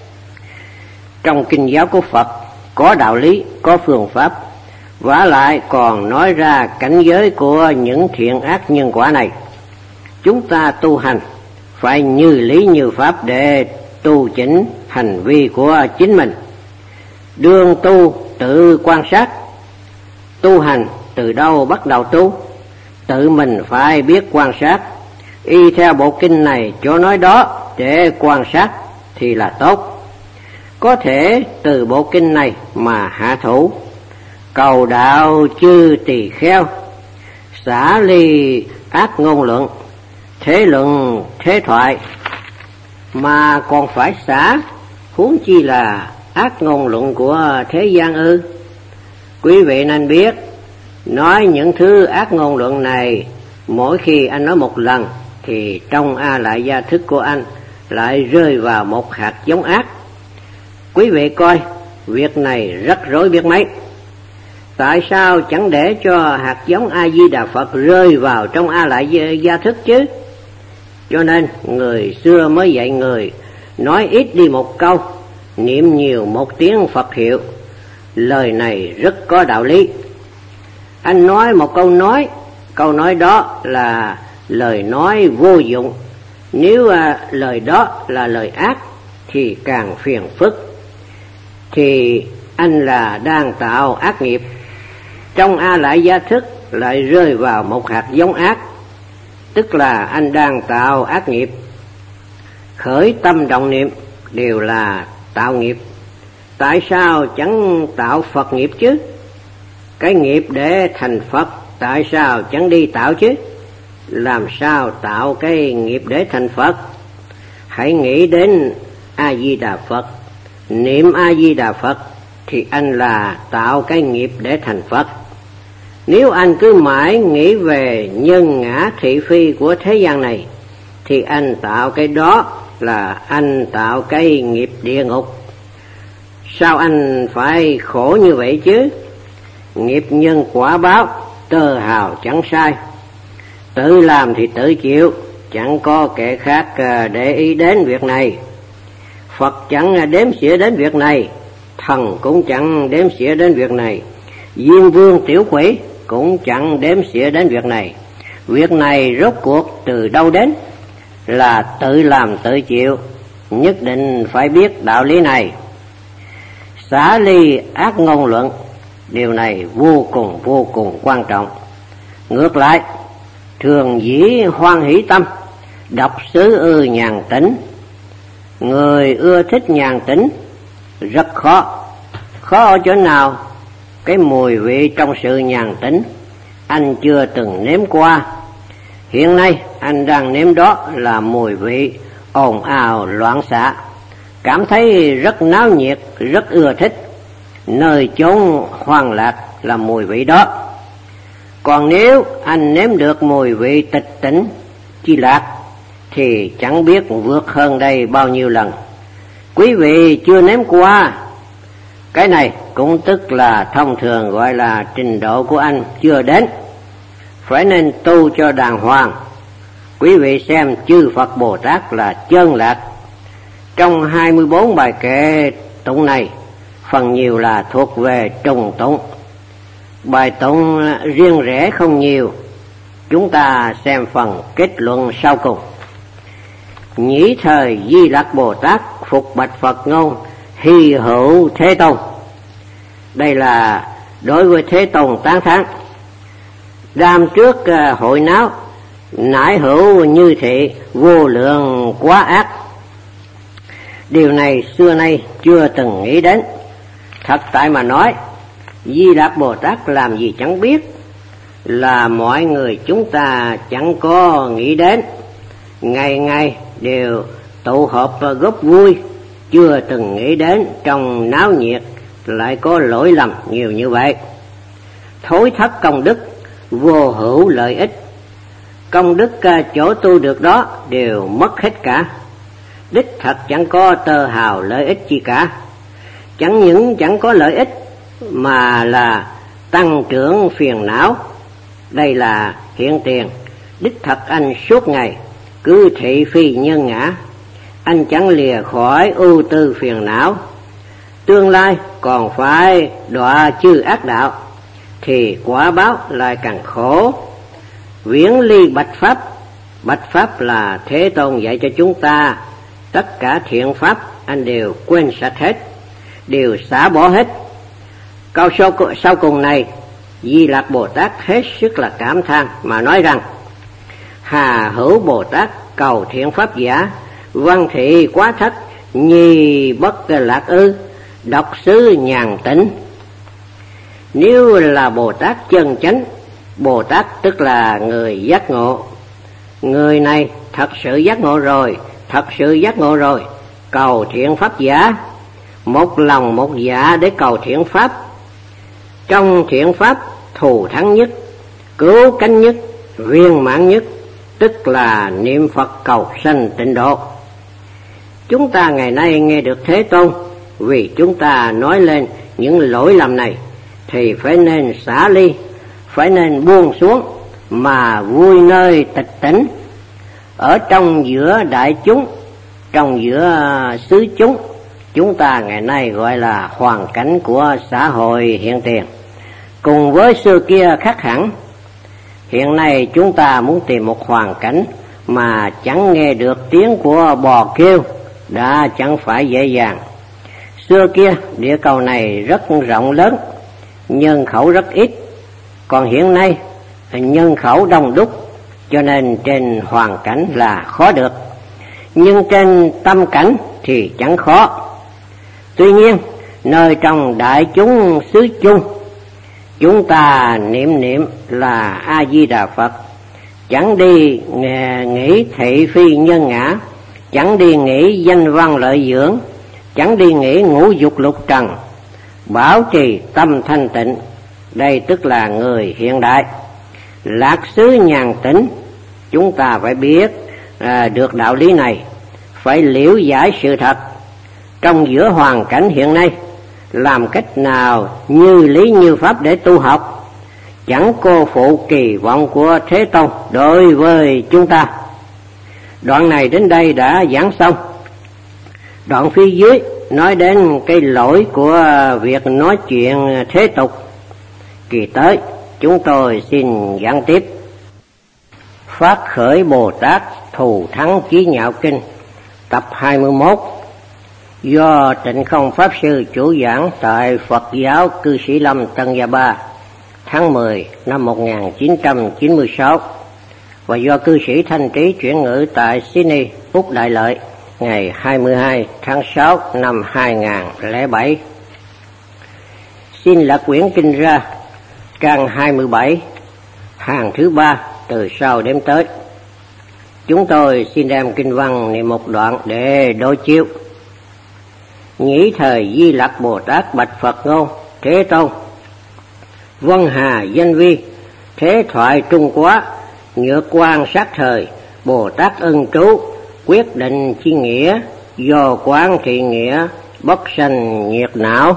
Trong kinh giáo của Phật có đạo lý, có phương pháp, vả lại còn nói ra cảnh giới của những thiện ác nhân quả này. Chúng ta tu hành phải như lý như pháp để tu chỉnh hành vi của chính mình. Đương tu tự quan sát. Tu hành từ đâu bắt đầu tu? Tự mình phải biết quan sát. Y theo bộ kinh này chỗ nói đó để quan sát thì là tốt. Có thể từ bộ kinh này mà hạ thủ. Cầu đạo chư tỳ kheo, xả ly ác ngôn luận, thế luận thế thoại, mà còn phải xả, huống chi là ác ngôn luận của thế gian ư? Quý vị nên biết, nói những thứ ác ngôn luận này, mỗi khi anh nói một lần thì trong A Lại Gia thức của anh lại rơi vào một hạt giống ác. Quý vị coi, việc này rất rối biết mấy. Tại sao chẳng để cho hạt giống A Di Đà Phật rơi vào trong A Lại Gia thức chứ? Cho nên người xưa mới dạy người nói ít đi một câu, niệm nhiều một tiếng Phật hiệu. Lời này rất có đạo lý. Anh nói một câu nói, câu nói đó là lời nói vô dụng. Nếu à, lời đó là lời ác thì càng phiền phức. Thì anh là đang tạo ác nghiệp. Trong A Lại Gia thức lại rơi vào một hạt giống ác, tức là anh đang tạo ác nghiệp. Khởi tâm động niệm đều là tạo nghiệp. Tại sao chẳng tạo Phật nghiệp chứ? Cái nghiệp để thành Phật tại sao chẳng đi tạo chứ? Làm sao tạo cái nghiệp để thành Phật? Hãy nghĩ đến A Di Đà Phật, niệm A Di Đà Phật, thì anh là tạo cái nghiệp để thành Phật. Nếu anh cứ mãi nghĩ về nhân ngã thị phi của thế gian này, thì anh tạo cái đó là anh tạo cái nghiệp địa ngục. Sao anh phải khổ như vậy chứ? Nghiệp nhân quả báo, tơ hào chẳng sai. Tự làm thì tự chịu, chẳng có kẻ khác để ý đến việc này. Phật chẳng đếm xỉa đến việc này, thần cũng chẳng đếm xỉa đến việc này, Diêm Vương tiểu quỷ cũng chẳng đếm xỉa đến việc này. Việc này rốt cuộc từ đâu đến? Là tự làm tự chịu, nhất định phải biết đạo lý này. Xả ly ác ngôn luận, điều này vô cùng vô cùng quan trọng. Ngược lại, thường dĩ hoan hỷ tâm, đọc xứ ưa nhàn tĩnh. Người ưa thích nhàn tĩnh rất khó. Khó ở chỗ nào? Cái mùi vị trong sự nhàn tĩnh anh chưa từng nếm qua. Hiện nay anh đang nếm đó là mùi vị ồn ào loạn xạ, cảm thấy rất náo nhiệt, rất ưa thích. Nơi chốn hoang lạc là mùi vị đó. Còn nếu anh nếm được mùi vị tịch tỉnh, chi lạc, thì chẳng biết vượt hơn đây bao nhiêu lần. Quý vị chưa nếm qua. Cái này cũng tức là thông thường gọi là trình độ của anh chưa đến, phải nên tu cho đàng hoàng. Quý vị xem chư Phật Bồ Tát là chân lạc. Trong hai mươi bốn bài kệ tụng này, phần nhiều là thuộc về trùng tụng. Bài tụng riêng rẽ không nhiều. Chúng ta xem phần kết luận sau cùng. Nhĩ thời Di Lặc Bồ Tát phục bạch Phật ngôn, hy hữu Thế Tôn. Đây là đối với Thế Tôn tán thán. Đàm trước hội náo, nãi hữu như thị, vô lượng quá ác. Điều này xưa nay chưa từng nghĩ đến. Thật tại mà nói, Di Lặc Bồ Tát làm gì chẳng biết, là mọi người chúng ta chẳng có nghĩ đến. Ngày ngày đều tụ họp góp vui, chưa từng nghĩ đến trong náo nhiệt lại có lỗi lầm nhiều như vậy. Thối thất công đức, vô hữu lợi ích. Công đức chỗ tu được đó đều mất hết cả. Đích thật chẳng có tơ hào lợi ích chi cả. Chẳng những chẳng có lợi ích, mà là tăng trưởng phiền não. Đây là hiện tiền. Đích thật anh suốt ngày cứ thị phi nhân ngã, anh chẳng lìa khỏi ưu tư phiền não. Tương lai còn phải đọa chư ác đạo, thì quả báo lại càng khổ. Viễn ly bạch pháp. Bạch pháp là Thế Tôn dạy cho chúng ta. Tất cả thiện pháp anh đều quên sạch hết, đều xả bỏ hết. Câu sau, sau cùng này, Di Lặc Bồ Tát hết sức là cảm than mà nói rằng: Hà hữu Bồ Tát cầu thiện pháp giả, văn thị quá thất, nhi bất lạc ư, độc xứ nhàn tĩnh. Nếu là Bồ Tát chân chánh, Bồ Tát tức là người giác ngộ. Người này thật sự giác ngộ rồi, thật sự giác ngộ rồi, cầu thiện pháp giả, một lòng một dạ để cầu thiện pháp. Trong thiện pháp thù thắng nhất, cứu cánh nhất, viên mãn nhất, tức là niệm Phật cầu sanh tịnh độ. Chúng ta ngày nay nghe được Thế Tôn, vì chúng ta nói lên những lỗi lầm này, thì phải nên xả ly, phải nên buông xuống, mà vui nơi tịch tỉnh. Ở trong giữa đại chúng, trong giữa xứ chúng, chúng ta ngày nay gọi là hoàn cảnh của xã hội hiện tiền. Cùng với xưa kia khác hẳn. Hiện nay chúng ta muốn tìm một hoàn cảnh mà chẳng nghe được tiếng của bò kêu đã chẳng phải dễ dàng. Xưa kia địa cầu này rất rộng lớn, nhân khẩu rất ít. Còn hiện nay nhân khẩu đông đúc, cho nên trên hoàn cảnh là khó được. Nhưng trên tâm cảnh thì chẳng khó. Tuy nhiên nơi trong đại chúng xứ chung, chúng ta niệm niệm là A Di Đà Phật, chẳng đi nghĩ thị phi nhân ngã, chẳng đi nghĩ danh văn lợi dưỡng, chẳng đi nghĩ ngũ dục lục trần, bảo trì tâm thanh tịnh, đây tức là người hiện đại. Lạc xứ nhàn tĩnh, chúng ta phải biết à, được đạo lý này, phải liễu giải sự thật. Trong giữa hoàn cảnh hiện nay, làm cách nào như lý như pháp để tu học, chẳng cô phụ kỳ vọng của Thế Tôn đối với chúng ta. Đoạn này đến đây đã giảng xong. Đoạn phía dưới nói đến cái lỗi của việc nói chuyện thế tục. Kỳ tới chúng tôi xin giảng tiếp. Phát khởi Bồ Tát Thù Thắng Chí Nhạo Kinh tập hai mươi mốt, do Tịnh Không Pháp Sư chủ giảng tại Phật giáo Cư Sĩ Lâm Tân Gia Ba tháng mười năm một nghìn chín trăm chín mươi sáu, và do cư sĩ Thanh Trí chuyển ngữ tại Sydney, Úc Đại Lợi ngày hai mươi hai tháng sáu năm hai nghìn lẻ bảy. Xin lật quyển kinh ra, trang hai mươi bảy, hàng thứ ba từ sau đếm tới. Chúng tôi xin đem kinh văn niệm một đoạn để đối chiếu. Nhĩ thời Di Lặc Bồ Tát bạch Phật ngôn: Thế Tôn, vân hà danh vi, thế thoại trung quá, nhược quan sát thời, Bồ Tát ân trú, quyết định chi nghĩa, do quán thị nghĩa, bất sanh nhiệt não.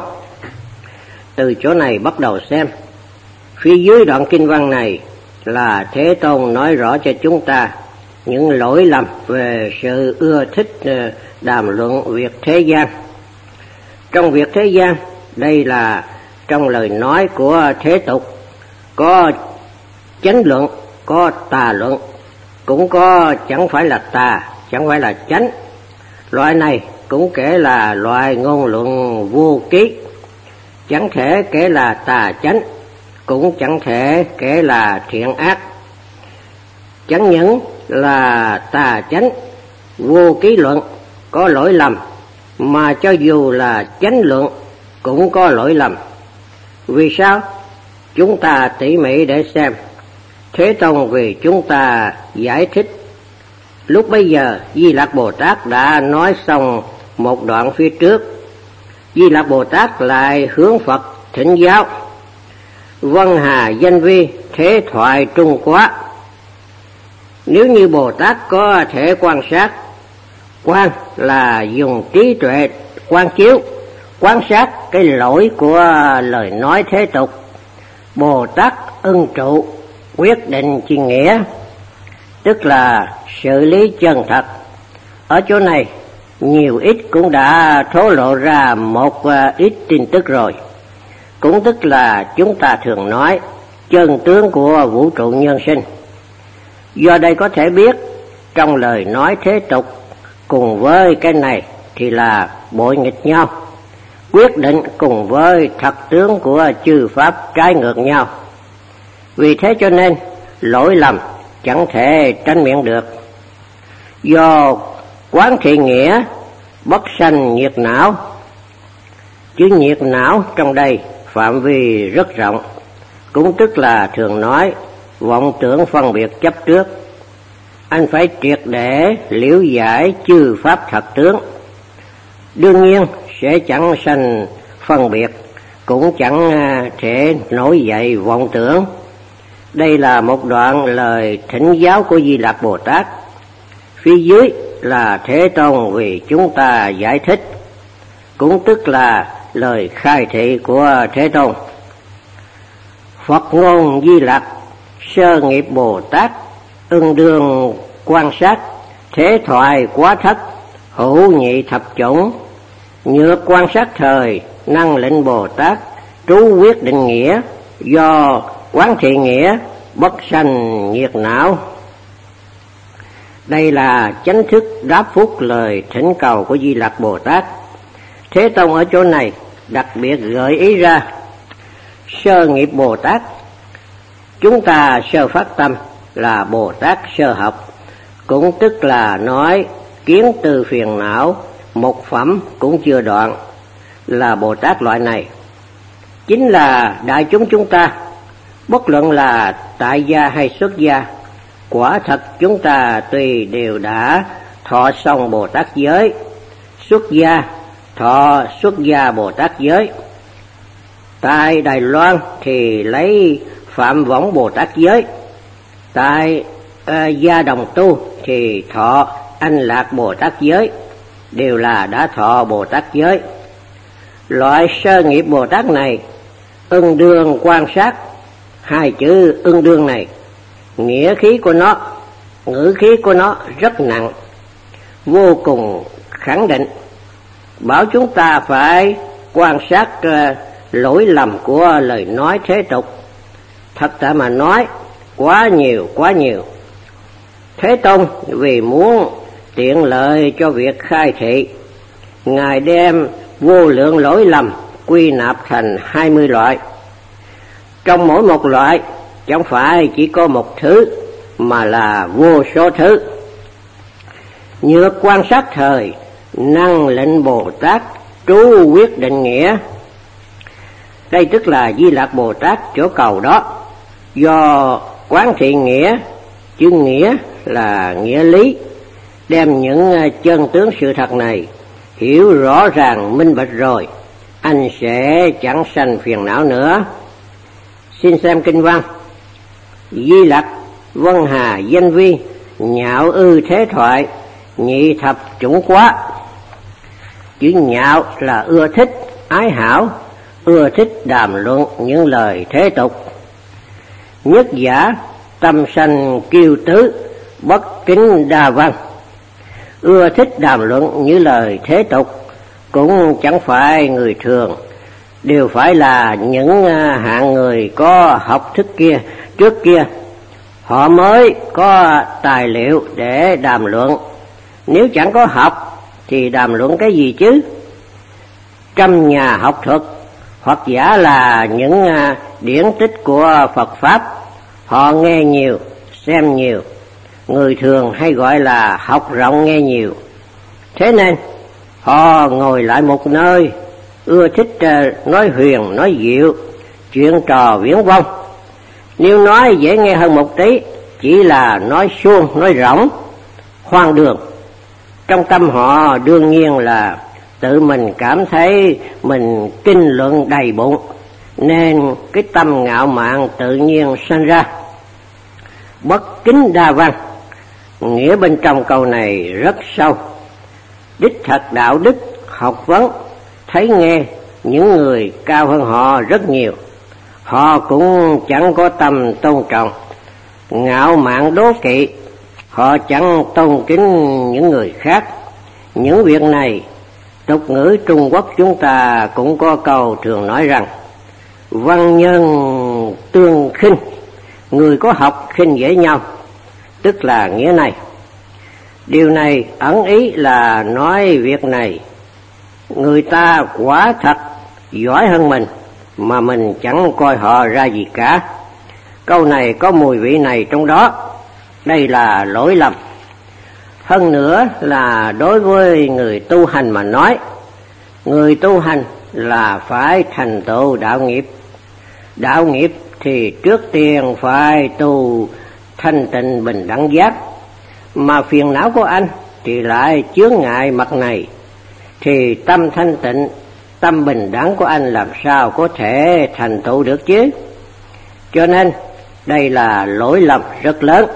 Từ chỗ này bắt đầu xem. Phía dưới đoạn kinh văn này là Thế Tôn nói rõ cho chúng ta những lỗi lầm về sự ưa thích đàm luận việc thế gian. Trong việc thế gian, đây là trong lời nói của thế tục, có chánh luận, có tà luận, cũng có chẳng phải là tà, chẳng phải là chánh. Loại này cũng kể là loại ngôn luận vô ký, chẳng thể kể là tà chánh, cũng chẳng thể kể là thiện ác. Chẳng những là tà chánh, vô ký luận có lỗi lầm, mà cho dù là chánh luận cũng có lỗi lầm. Vì sao? Chúng ta tỉ mỉ để xem. Thế Tôn vì chúng ta giải thích. Lúc bấy giờ Di Lặc Bồ Tát đã nói xong một đoạn phía trước. Di Lặc Bồ Tát lại hướng Phật thỉnh giáo: vân hà danh vi, thế thoại trung quá. Nếu như Bồ Tát có thể quan sát, quan là dùng trí tuệ quan chiếu, quan sát cái lỗi của lời nói thế tục, Bồ Tát ưng trụ, quyết định chi nghĩa, tức là xử lý chân thật. Ở chỗ này nhiều ít cũng đã thổ lộ ra một ít tin tức rồi, cũng tức là chúng ta thường nói chân tướng của vũ trụ nhân sinh. Do đây có thể biết trong lời nói thế tục cùng với cái này thì là bội nghịch nhau, quyết định cùng với thật tướng của chư pháp trái ngược nhau. Vì thế cho nên lỗi lầm chẳng thể tránh miệng được. Do quán thị nghĩa, bất sanh nhiệt não. Chữ nhiệt não trong đây phạm vi rất rộng, cũng tức là thường nói vọng tưởng phân biệt chấp trước. Anh phải triệt để liễu giải chư pháp thật tướng, đương nhiên sẽ chẳng sanh phân biệt, cũng chẳng thể nổi dậy vọng tưởng. Đây là một đoạn lời thỉnh giáo của Di Lặc Bồ Tát. Phía dưới là Thế Tôn vì chúng ta giải thích, cũng tức là lời khai thị của Thế Tôn. Phật ngôn Di Lặc, sơ nghiệp Bồ Tát, ưng đương quan sát, thế thoại quá thất, hữu nhị thập chủng, nhược quan sát thời, năng lệnh Bồ Tát, trú quyết định nghĩa, do quán thị nghĩa, bất sanh nhiệt não. Đây là chánh thức đáp phúc lời thỉnh cầu của Di Lặc Bồ Tát. Thế Tôn ở chỗ này đặc biệt gợi ý ra sơ nghiệp Bồ Tát. Chúng ta sơ phát tâm là Bồ Tát sơ học, cũng tức là nói kiến từ phiền não, một phẩm cũng chưa đoạn, là Bồ Tát loại này. Chính là đại chúng chúng ta, bất luận là tại gia hay xuất gia, quả thật chúng ta tuy đều đã thọ xong Bồ Tát giới, xuất gia thọ xuất gia Bồ Tát giới, Tại Đài Loan thì lấy Phạm Võng Bồ Tát giới, tại uh, Gia Đồng Tu thì thọ Anh Lạc Bồ Tát giới, đều là đã thọ Bồ Tát giới. Loại sơ nghiệp Bồ Tát này ưng đương quan sát, hai chữ ưng đương này nghĩa khí của nó, ngữ khí của nó rất nặng, vô cùng khẳng định, bảo chúng ta phải quan sát uh, lỗi lầm của lời nói thế tục. Thật tại mà nói quá nhiều quá nhiều. Thế Tôn vì muốn tiện lợi cho việc khai thị, Ngài đem vô lượng lỗi lầm quy nạp thành hai mươi loại. Trong mỗi một loại chẳng phải chỉ có một thứ, mà là vô số thứ. Nhược quan sát thời, năng lệnh Bồ Tát trú quyết định nghĩa. Đây tức là Di Lạc Bồ Tát chỗ cầu đó, do quán thị nghĩa, chữ nghĩa là nghĩa lý, đem những chân tướng sự thật này hiểu rõ ràng minh bạch rồi, anh sẽ chẳng sanh phiền não nữa. Xin xem kinh văn. Di Lặc Vân Hà danh vi, nhạo ư thế thoại, nhị thập chủng quá. Chữ nhạo là ưa thích, ái hảo, ưa thích đàm luận những lời thế tục. Nhất giả tâm sanh kiêu tứ, bất kính đa văn. Ưa thích đàm luận những lời thế tục cũng chẳng phải người thường, đều phải là những hạng người có học thức kia trước kia, họ mới có tài liệu để đàm luận. Nếu chẳng có học thì đàm luận cái gì chứ? Trăm nhà học thuật hoặc giả là những điển tích của Phật Pháp, họ nghe nhiều, xem nhiều, người thường hay gọi là học rộng nghe nhiều. Thế nên họ ngồi lại một nơi, ưa thích nói huyền, nói diệu, chuyện trò viển vông. Nếu nói dễ nghe hơn một tí, chỉ là nói suông, nói rỗng, hoang đường. Trong tâm họ đương nhiên là tự mình cảm thấy mình kinh luận đầy bụng, nên cái tâm ngạo mạn tự nhiên sanh ra. Bất kính đa văn, nghĩa bên trong câu này rất sâu. Đích thật đạo đức, học vấn, thấy nghe những người cao hơn họ rất nhiều, họ cũng chẳng có tâm tôn trọng, ngạo mạn đố kỵ, họ chẳng tôn kính những người khác. Những việc này, tục ngữ Trung Quốc chúng ta cũng có câu thường nói rằng văn nhân tương khinh, người có học khinh dễ nhau, tức là nghĩa này. Điều này ẩn ý là nói việc này người ta quả thật giỏi hơn mình, mà mình chẳng coi họ ra gì cả. Câu này có mùi vị này trong đó, đây là lỗi lầm. Hơn nữa là đối với người tu hành mà nói, người tu hành là phải thành tựu đạo nghiệp. Đạo nghiệp thì trước tiên phải tu thanh tịnh bình đẳng giác, mà phiền não của anh thì lại chướng ngại mặt này, thì tâm thanh tịnh, tâm bình đẳng của anh làm sao có thể thành tựu được chứ? Cho nên đây là lỗi lầm rất lớn.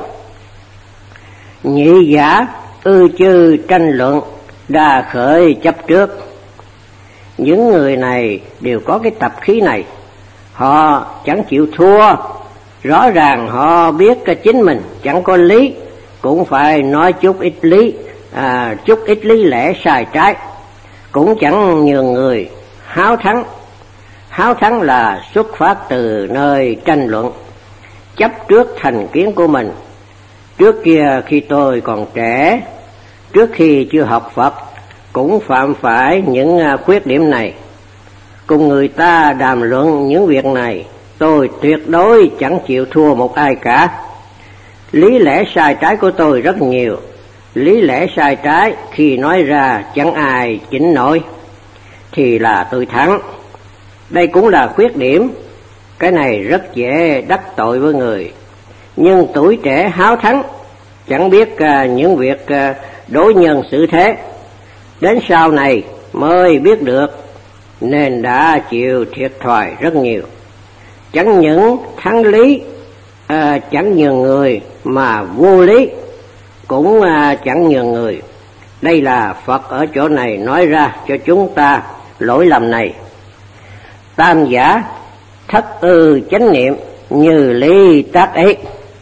Nhị giả ư chư tranh luận, đa khởi chấp trước. Những người này đều có cái tập khí này, họ chẳng chịu thua. Rõ ràng họ biết chính mình chẳng có lý, cũng phải nói chút ít lý, à, chút ít lý lẽ sai trái, cũng chẳng nhường người. Háo thắng, háo thắng là xuất phát từ nơi tranh luận, chấp trước thành kiến của mình. Trước kia khi tôi còn trẻ, trước khi chưa học Phật, cũng phạm phải những khuyết điểm này. Cùng người ta đàm luận những việc này, tôi tuyệt đối chẳng chịu thua một ai cả. Lý lẽ sai trái của tôi rất nhiều, lý lẽ sai trái khi nói ra chẳng ai chỉnh nổi, thì là tôi thắng. Đây cũng là khuyết điểm, cái này rất dễ đắc tội với người. Nhưng tuổi trẻ háo thắng, chẳng biết uh, những việc uh, đối nhân xử thế, đến sau này mới biết được nên đã chịu thiệt thòi rất nhiều. Chẳng những thắng lý à, chẳng nhường người, mà vô lý cũng à, chẳng nhường người. Đây là Phật ở chỗ này nói ra cho chúng ta lỗi lầm này. Tam giả thất ư chánh niệm, như lý tác ấy.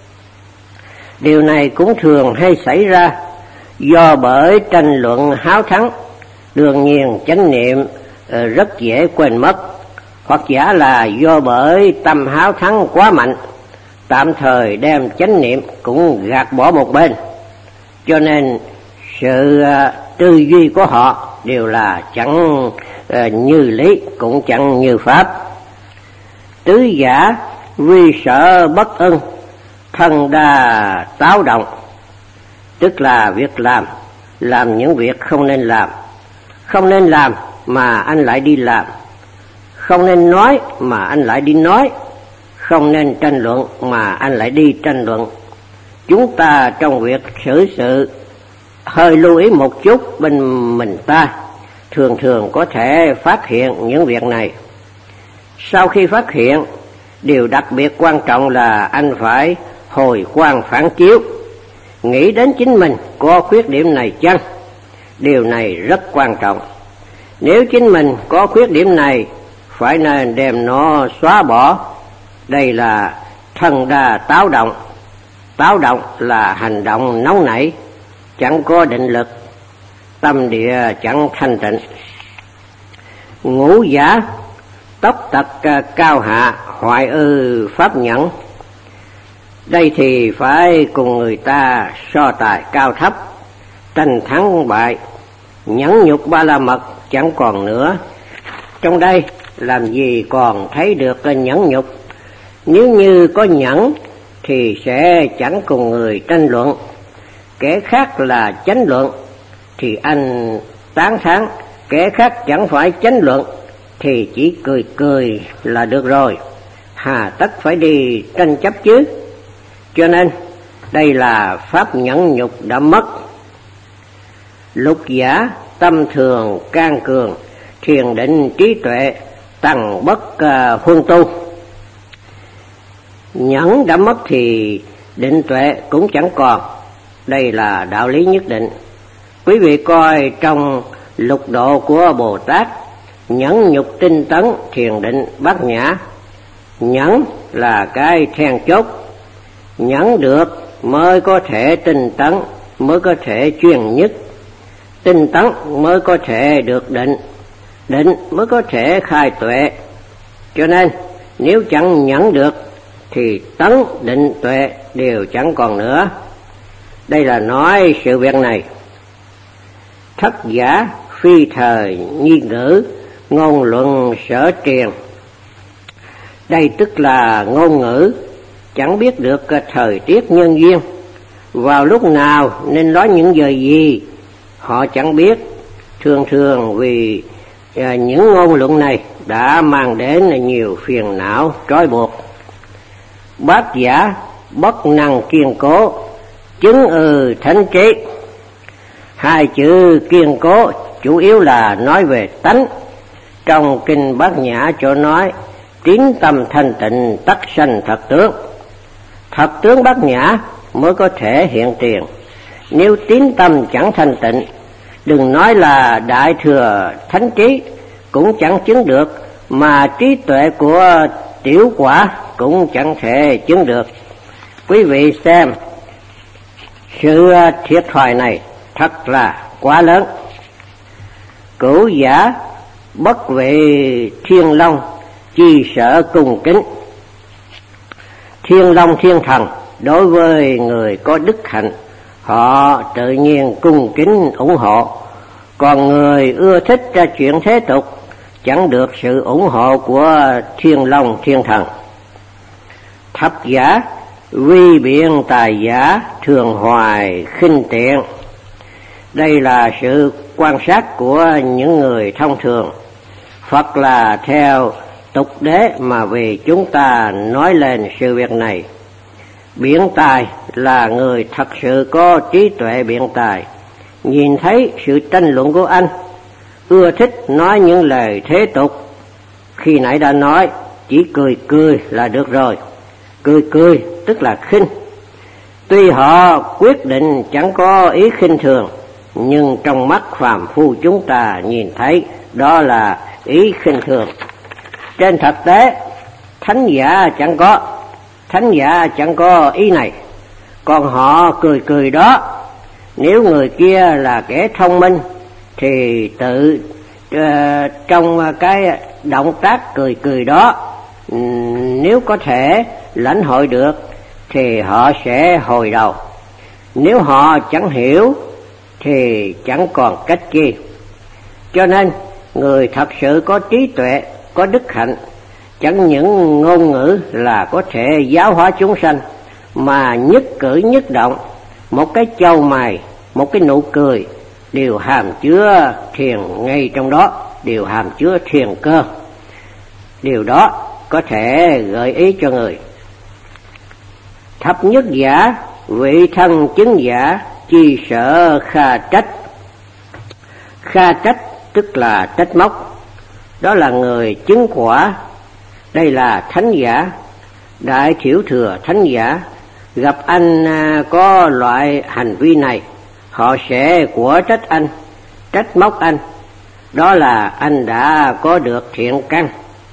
Điều này cũng thường hay xảy ra do bởi tranh luận háo thắng. Đương nhiên chánh niệm rất dễ quên mất, hoặc giả là do bởi tâm háo thắng quá mạnh, tạm thời đem chánh niệm cũng gạt bỏ một bên. Cho nên sự tư duy của họ đều là chẳng như lý cũng chẳng như pháp. Tứ giả vì sợ bất ưng, thân đa táo động, tức là việc làm, làm những việc không nên làm. Không nên làm mà anh lại đi làm, không nên nói mà anh lại đi nói, không nên tranh luận mà anh lại đi tranh luận. Chúng ta trong việc xử sự hơi lưu ý một chút bên mình ta, thường thường có thể phát hiện những việc này. Sau khi phát hiện, điều đặc biệt quan trọng là anh phải hồi quan phản chiếu, nghĩ đến chính mình có khuyết điểm này chăng? Điều này rất quan trọng. Nếu chính mình có khuyết điểm này, phải nên đem nó xóa bỏ. Đây là thân đa táo động. Táo động là hành động nóng nảy, chẳng có định lực, tâm địa chẳng thanh tịnh. Ngũ giả tốc tật cao hạ, hoại ư pháp nhẫn. Đây thì phải cùng người ta so tài cao thấp, tranh thắng bại, nhẫn nhục ba la mật chẳng còn nữa. Trong đây làm gì còn thấy được nhẫn nhục? Nếu như có nhẫn thì sẽ chẳng cùng người tranh luận. Kẻ khác là chánh luận thì anh tán thán, kẻ khác chẳng phải chánh luận thì chỉ cười cười là được rồi, hà tất phải đi tranh chấp chứ. Cho nên đây là pháp nhẫn nhục đã mất. Lục giả tâm thường can cường, thiền định trí tuệ tăng bất uh, huân tu. Nhẫn đã mất thì định tuệ cũng chẳng còn. Đây là đạo lý nhất định. Quý vị coi trong lục độ của Bồ Tát, nhẫn nhục tinh tấn thiền định bát nhã. Nhẫn là cái then chốt, nhẫn được mới có thể tinh tấn, mới có thể chuyên nhất. Tinh tấn mới có thể được định, định mới có thể khai tuệ. Cho nên nếu chẳng nhẫn được thì tấn định tuệ đều chẳng còn nữa. Đây là nói sự việc này. Thất giả phi thời nhi ngữ, ngôn luận sở truyền. Đây tức là ngôn ngữ chẳng biết được thời tiết nhân duyên, vào lúc nào nên nói những lời gì họ chẳng biết. Thường thường vì những ngôn luận này đã mang đến nhiều phiền não trói buộc. Bát giả bất năng kiên cố, chứng ừ thánh trí. Hai chữ kiên cố chủ yếu là nói về tánh. Trong kinh Bát Nhã chỗ nói tín tâm thanh tịnh tất sanh thật tướng. Thật tướng Bát Nhã mới có thể hiện tiền. Nếu tín tâm chẳng thanh tịnh, đừng nói là đại thừa thánh trí cũng chẳng chứng được, mà trí tuệ của tiểu quả cũng chẳng thể chứng được. Quý vị xem, sự thiệt thòi này thật là quá lớn. Cửu giả bất vệ thiên long, chi sợ cung kính. Thiên long thiên thần đối với người có đức hạnh, họ tự nhiên cung kính ủng hộ. Còn người ưa thích ra chuyện thế tục chẳng được sự ủng hộ của thiên long thiên thần. Thập giả vi biện tài giả, thường hoài khinh tiện. Đây là sự quan sát của những người thông thường. Phật là theo tục đế mà vì chúng ta nói lên sự việc này. Biện tài là người thật sự có trí tuệ biện tài, nhìn thấy sự tranh luận của anh ưa thích nói những lời thế tục. Khi nãy đã nói, chỉ cười cười là được rồi. Cười cười tức là khinh. Tuy họ quyết định chẳng có ý khinh thường, nhưng trong mắt phàm phu chúng ta nhìn thấy đó là ý khinh thường. Trên thực tế, thánh giả chẳng có, thánh giả chẳng có ý này. Còn họ cười cười đó, nếu người kia là kẻ thông minh thì tự uh, trong cái động tác cười cười đó, nếu có thể lãnh hội được thì họ sẽ hồi đầu. Nếu họ chẳng hiểu thì chẳng còn cách chi. Cho nên người thật sự có trí tuệ, có đức hạnh, chẳng những ngôn ngữ là có thể giáo hóa chúng sanh, mà nhất cử nhất động, một cái chau mày, một cái nụ cười đều hàm chứa thiền ngay trong đó, đều hàm chứa thiền cơ. Điều đó có thể gợi ý cho người. Thập nhất giả, vị thân chứng giả, chi sở kha trách. Kha trách tức là trách móc, đó là người chứng quả. Đây là thánh giả. Đại thiểu thừa thánh giả gặp anh có loại hành vi này, họ sẽ của trách anh, trách móc anh. Đó là anh đã có được thiện căn.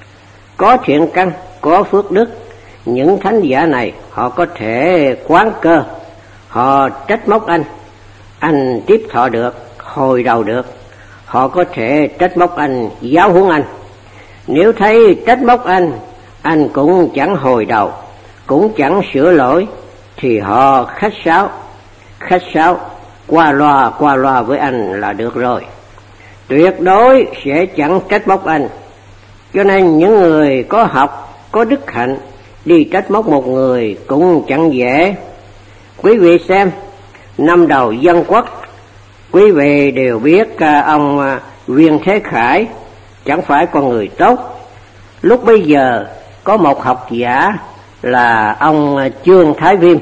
Có thiện căn, có phước đức, những thánh giả này họ có thể quán cơ, họ trách móc anh, anh tiếp thọ được, hồi đầu được. Họ có thể trách móc anh, giáo huấn anh. Nếu thấy trách móc anh, anh cũng chẳng hồi đầu, cũng chẳng sửa lỗi, thì họ khách sáo, khách sáo, qua loa qua loa với anh là được rồi. Tuyệt đối sẽ chẳng trách móc anh. Cho nên những người có học, có đức hạnh đi trách móc một người cũng chẳng dễ. Quý vị xem, năm đầu dân quốc, quý vị đều biết ông Viên Thế Khải chẳng phải con người tốt. Lúc bây giờ có một học giả là ông Chương Thái Viêm.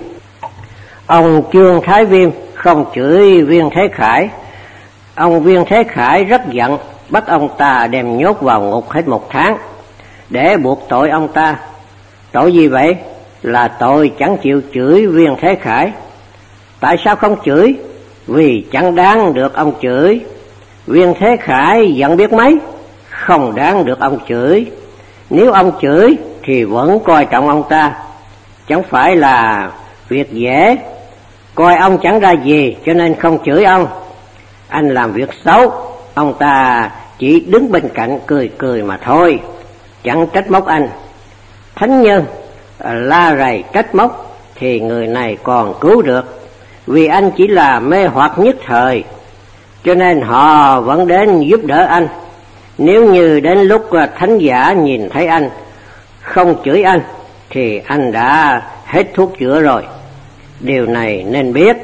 Ông Chương Thái Viêm không chửi Viên Thế Khải. Ông Viên Thế Khải rất giận, bắt ông ta đem nhốt vào ngục hết một tháng để buộc tội ông ta. Tội gì vậy? Là tội chẳng chịu chửi Viên Thế Khải. Tại sao không chửi? Vì chẳng đáng được ông chửi. Viên Thế Khải giận biết mấy, không đáng được ông chửi. Nếu ông chửi thì vẫn coi trọng ông ta, chẳng phải là việc dễ. Coi ông chẳng ra gì cho nên không chửi ông. Anh làm việc xấu, ông ta chỉ đứng bên cạnh cười cười mà thôi, chẳng trách móc anh. Thánh nhân la rầy trách móc thì người này còn cứu được, vì anh chỉ là mê hoặc nhất thời, cho nên họ vẫn đến giúp đỡ anh. Nếu như đến lúc thánh giả nhìn thấy anh không chửi anh thì anh đã hết thuốc chữa rồi. Điều này nên biết.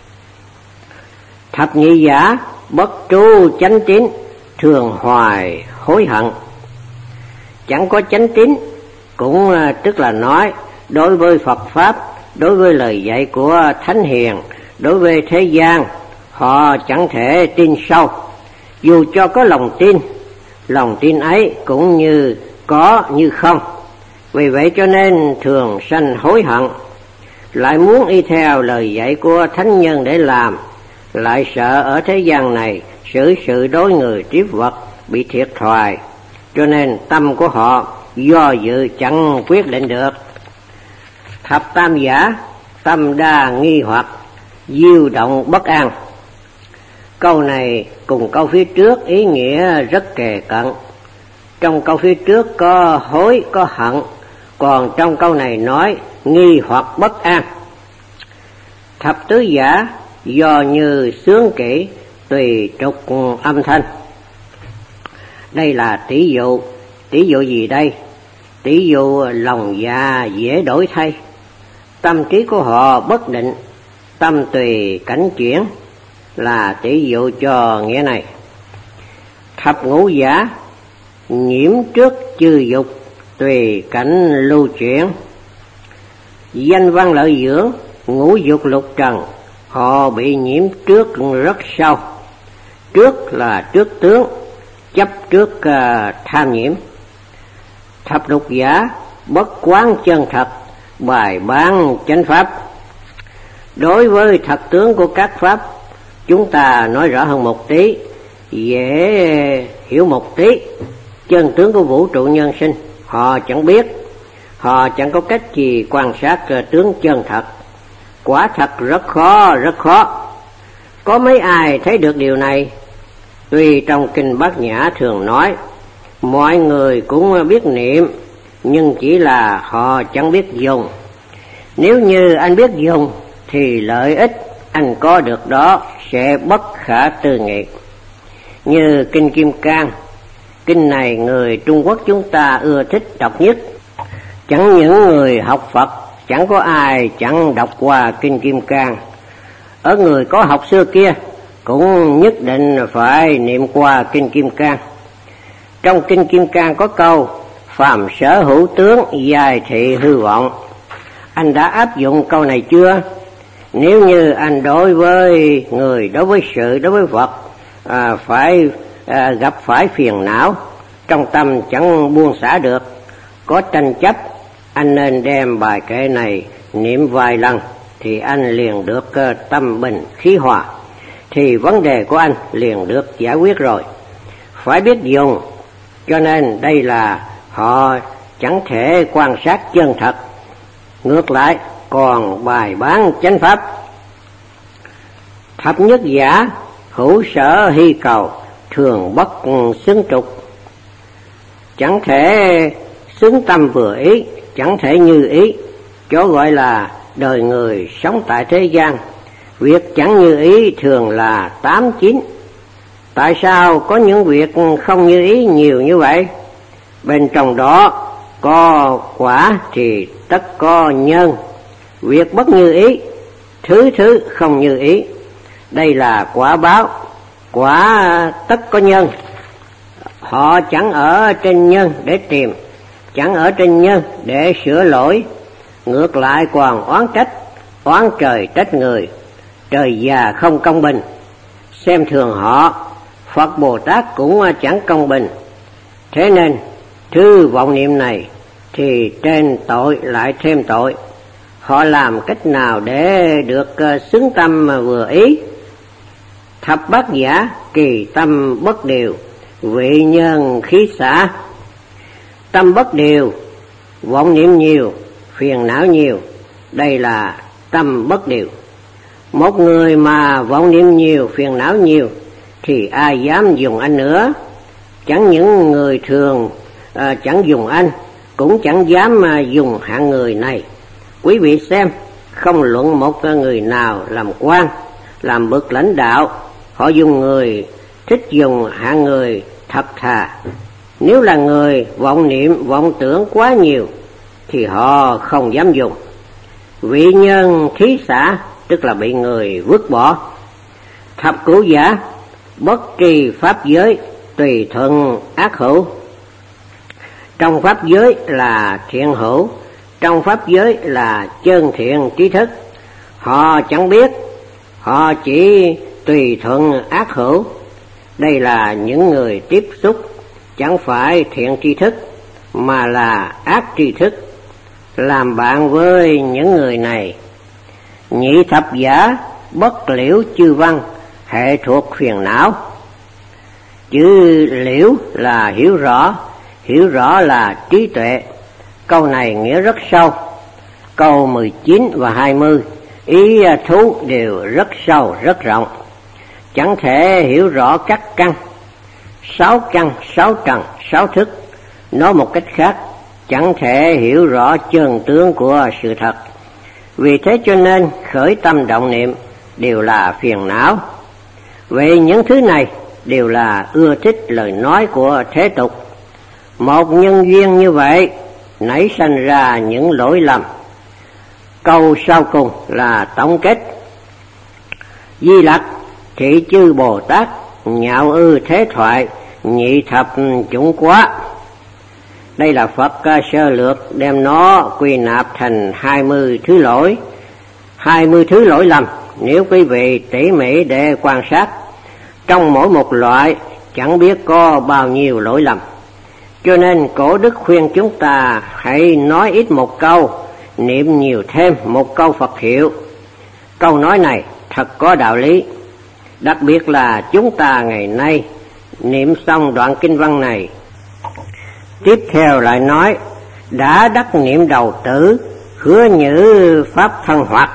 Thập nhị giả, bất tru chánh tín, thường hoài hối hận. Chẳng có chánh tín, cũng tức là nói đối với Phật Pháp, đối với lời dạy của Thánh Hiền, đối với thế gian, họ chẳng thể tin sâu. Dù cho có lòng tin, lòng tin ấy cũng như có như không. Vì vậy cho nên thường sanh hối hận, lại muốn y theo lời dạy của thánh nhân để làm, lại sợ ở thế gian này xử sự đối người tiếp vật bị thiệt thòi, cho nên tâm của họ do dự chẳng quyết định được. Thập tam giả, tâm đa nghi hoặc, diêu động bất an. Câu này cùng câu phía trước ý nghĩa rất kề cận. Trong câu phía trước có hối, có hận, còn trong câu này nói nghi hoặc bất an. Thập tứ giả, do như sướng kỹ, tùy trục âm thanh. Đây là tỷ dụ. Tỷ dụ gì đây? Tỷ dụ lòng dạ dễ đổi thay, tâm trí của họ bất định, tâm tùy cảnh chuyển, là tỷ dụ cho nghĩa này. Thập ngũ giả, nhiễm trước chư dục, tùy cảnh lưu chuyển. Danh văn lợi dưỡng, ngũ dục lục trần, họ bị nhiễm trước rất sâu. Trước là trước tướng, chấp trước uh, tham nhiễm. Thập lục giả bất quán chân thật, bài bán chánh pháp. Đối với thật tướng của các pháp, chúng ta nói rõ hơn một tí, dễ hiểu một tí. Chân tướng của vũ trụ nhân sinh họ chẳng biết, họ chẳng có cách gì quan sát tướng chân thật. Quả thật rất khó, rất khó. Có mấy ai thấy được điều này? Tuy trong kinh Bát Nhã thường nói mọi người cũng biết niệm, nhưng chỉ là họ chẳng biết dùng. Nếu như anh biết dùng thì lợi ích anh có được đó sẽ bất khả tư nghị. Như kinh Kim Cang, kinh này người Trung Quốc chúng ta ưa thích đọc nhất. Chẳng những người học Phật, chẳng có ai chẳng đọc qua kinh Kim Cang. Ở người có học xưa kia cũng nhất định phải niệm qua kinh Kim Cang. Trong kinh Kim Cang có câu phàm sở hữu tướng, giai thị hư vọng. Anh đã áp dụng câu này chưa? Nếu như anh đối với người, đối với sự, đối với vật à, phải à, gặp phải phiền não, trong tâm chẳng buông xả được, có tranh chấp, anh nên đem bài kệ này niệm vài lần thì anh liền được uh, tâm bình khí hòa, thì vấn đề của anh liền được giải quyết rồi. Phải biết dùng, cho nên đây là họ chẳng thể quan sát chân thật. Ngược lại còn bài bán chánh pháp. Thập nhất giả hữu sở hy cầu, thường bất xứng trục. Chẳng thể xứng tâm vừa ý, chẳng thể như ý. Chỗ gọi là đời người sống tại thế gian, việc chẳng như ý thường là tám chín. Tại sao có những việc không như ý nhiều như vậy? Bên trong đó có quả thì tất có nhân. Việc bất như ý, thứ thứ không như ý, đây là quả báo. Quả tất có nhân. Họ chẳng ở trên nhân để tìm, chẳng ở trên nhân để sửa lỗi, ngược lại còn oán trách, oán trời trách người. Trời già không công bình, xem thường họ. Phật Bồ Tát cũng chẳng công bình. Thế nên thứ vọng niệm này thì trên tội lại thêm tội. Họ làm cách nào để được xứng tâm vừa ý? Thập bát giả kỳ tâm bất điều, vị nhân khí xả. Tâm bất điều, vọng niệm nhiều, phiền não nhiều, đây là tâm bất điều. Một người mà vọng niệm nhiều, phiền não nhiều thì ai dám dùng anh nữa? Chẳng những người thường à, chẳng dùng anh, cũng chẳng dám à, dùng hạng người này. Quý vị xem, không luận một người nào làm quan, làm bậc lãnh đạo, họ dùng người thích dùng hạng người thật thà. Nếu là người vọng niệm, vọng tưởng quá nhiều thì họ không dám dùng. Vị nhân thí xả tức là bị người vứt bỏ. Thập cửu giả bất trì pháp giới, tùy thuận ác hữu. Trong pháp giới là thiện hữu, trong pháp giới là chân thiện trí thức. Họ chẳng biết, họ chỉ tùy thuận ác hữu. Đây là những người tiếp xúc chẳng phải thiện tri thức mà là ác tri thức, làm bạn với những người này. Nhị thập giả bất liễu chư văn, hệ thuộc phiền não. Chữ liễu là hiểu rõ, hiểu rõ là trí tuệ. Câu này nghĩa rất sâu. Câu mười chín và hai mươi ý thú đều rất sâu, rất rộng. Chẳng thể hiểu rõ các căn, sáu căn, sáu trần, sáu thức. Nói một cách khác, chẳng thể hiểu rõ chân tướng của sự thật. Vì thế cho nên khởi tâm động niệm đều là phiền não. Vậy những thứ này đều là ưa thích lời nói của thế tục. Một nhân duyên như vậy nảy sanh ra những lỗi lầm. Câu sau cùng là tổng kết. Di Lặc thị chư Bồ Tát, nhạo ư thế thoại, nhị thập chủng quá. Đây là Phật sơ lược đem nó quy nạp thành hai mươi thứ lỗi, hai mươi thứ lỗi lầm. Nếu quý vị tỉ mỉ để quan sát, trong mỗi một loại chẳng biết có bao nhiêu lỗi lầm. Cho nên cổ đức khuyên chúng ta hãy nói ít một câu, niệm nhiều thêm một câu Phật hiệu. Câu nói này thật có đạo lý. Đặc biệt là chúng ta ngày nay niệm xong đoạn kinh văn này, tiếp theo lại nói: đã đắc niệm đầu tử, hứa nhữ pháp thân hoạt.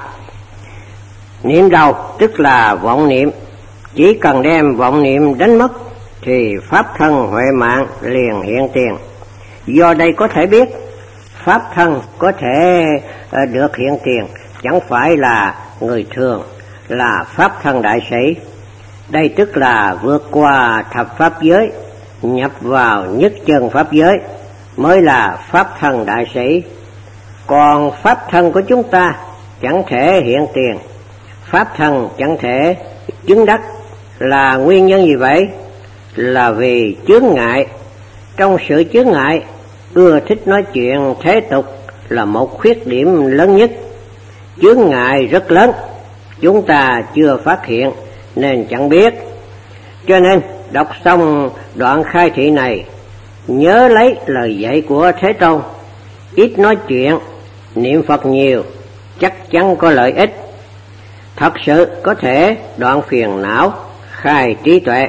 Niệm đầu tức là vọng niệm, chỉ cần đem vọng niệm đánh mất thì pháp thân huệ mạng liền hiện tiền. Do đây có thể biết pháp thân có thể được hiện tiền chẳng phải là người thường, là pháp thân đại sĩ. Đây tức là vượt qua thập pháp giới, nhập vào nhất chân pháp giới mới là pháp thân đại sĩ. Còn pháp thân của chúng ta chẳng thể hiện tiền, pháp thân chẳng thể chứng đắc. Là nguyên nhân gì vậy? Là vì chướng ngại. Trong sự chướng ngại, ưa thích nói chuyện thế tục là một khuyết điểm lớn nhất. Chướng ngại rất lớn, chúng ta chưa phát hiện nên chẳng biết. Cho nên đọc xong đoạn khai thị này, nhớ lấy lời dạy của Thế Tôn: ít nói chuyện, niệm Phật nhiều, chắc chắn có lợi ích. Thật sự có thể đoạn phiền não, khai trí tuệ.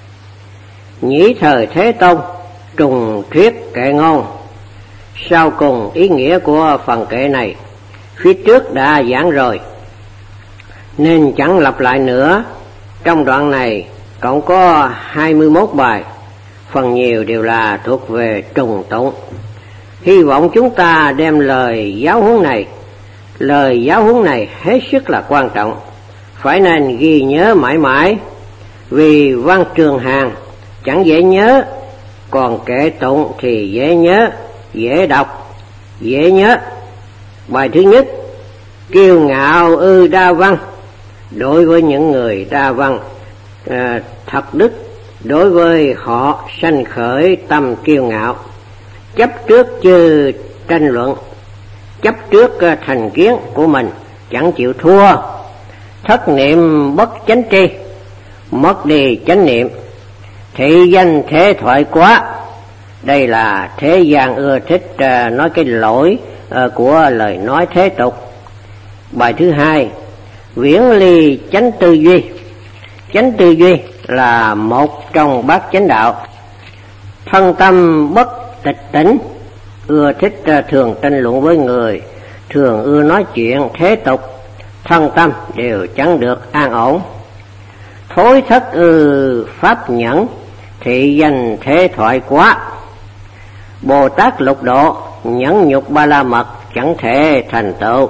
Nhĩ thời Thế Tôn trùng thuyết kệ ngôn. Sau cùng ý nghĩa của phần kệ này phía trước đã giảng rồi, nên chẳng lặp lại nữa. Trong đoạn này cộng có hai mươi mốt bài, phần nhiều đều là thuộc về trùng tụng. Hy vọng chúng ta đem lời giáo huấn này, lời giáo huấn này hết sức là quan trọng, phải nên ghi nhớ mãi mãi. Vì văn trường hàng chẳng dễ nhớ, còn kệ tụng thì dễ nhớ, dễ đọc, dễ nhớ. Bài thứ nhất: kiêu ngạo ư đa văn. Đối với những người đa văn à, thật đức, đối với họ sanh khởi tâm kiêu ngạo, chấp trước chư tranh luận, chấp trước thành kiến của mình, chẳng chịu thua. Thất niệm bất chánh tri, mất đi chánh niệm. Thị danh thế thoại quá. Đây là thế gian ưa thích uh, nói cái lỗi uh, của lời nói thế tục. Bài thứ hai: viễn ly chánh tư duy. Chánh tư duy là một trong bát chánh đạo. Thân tâm bất tịch tỉnh, ưa thích uh, thường tranh luận với người, thường ưa nói chuyện thế tục, thân tâm đều chẳng được an ổn. Thối thất ư pháp nhẫn, thị danh thế thoại quá. Bồ Tát lục độ, nhẫn nhục ba la mật, chẳng thể thành tựu.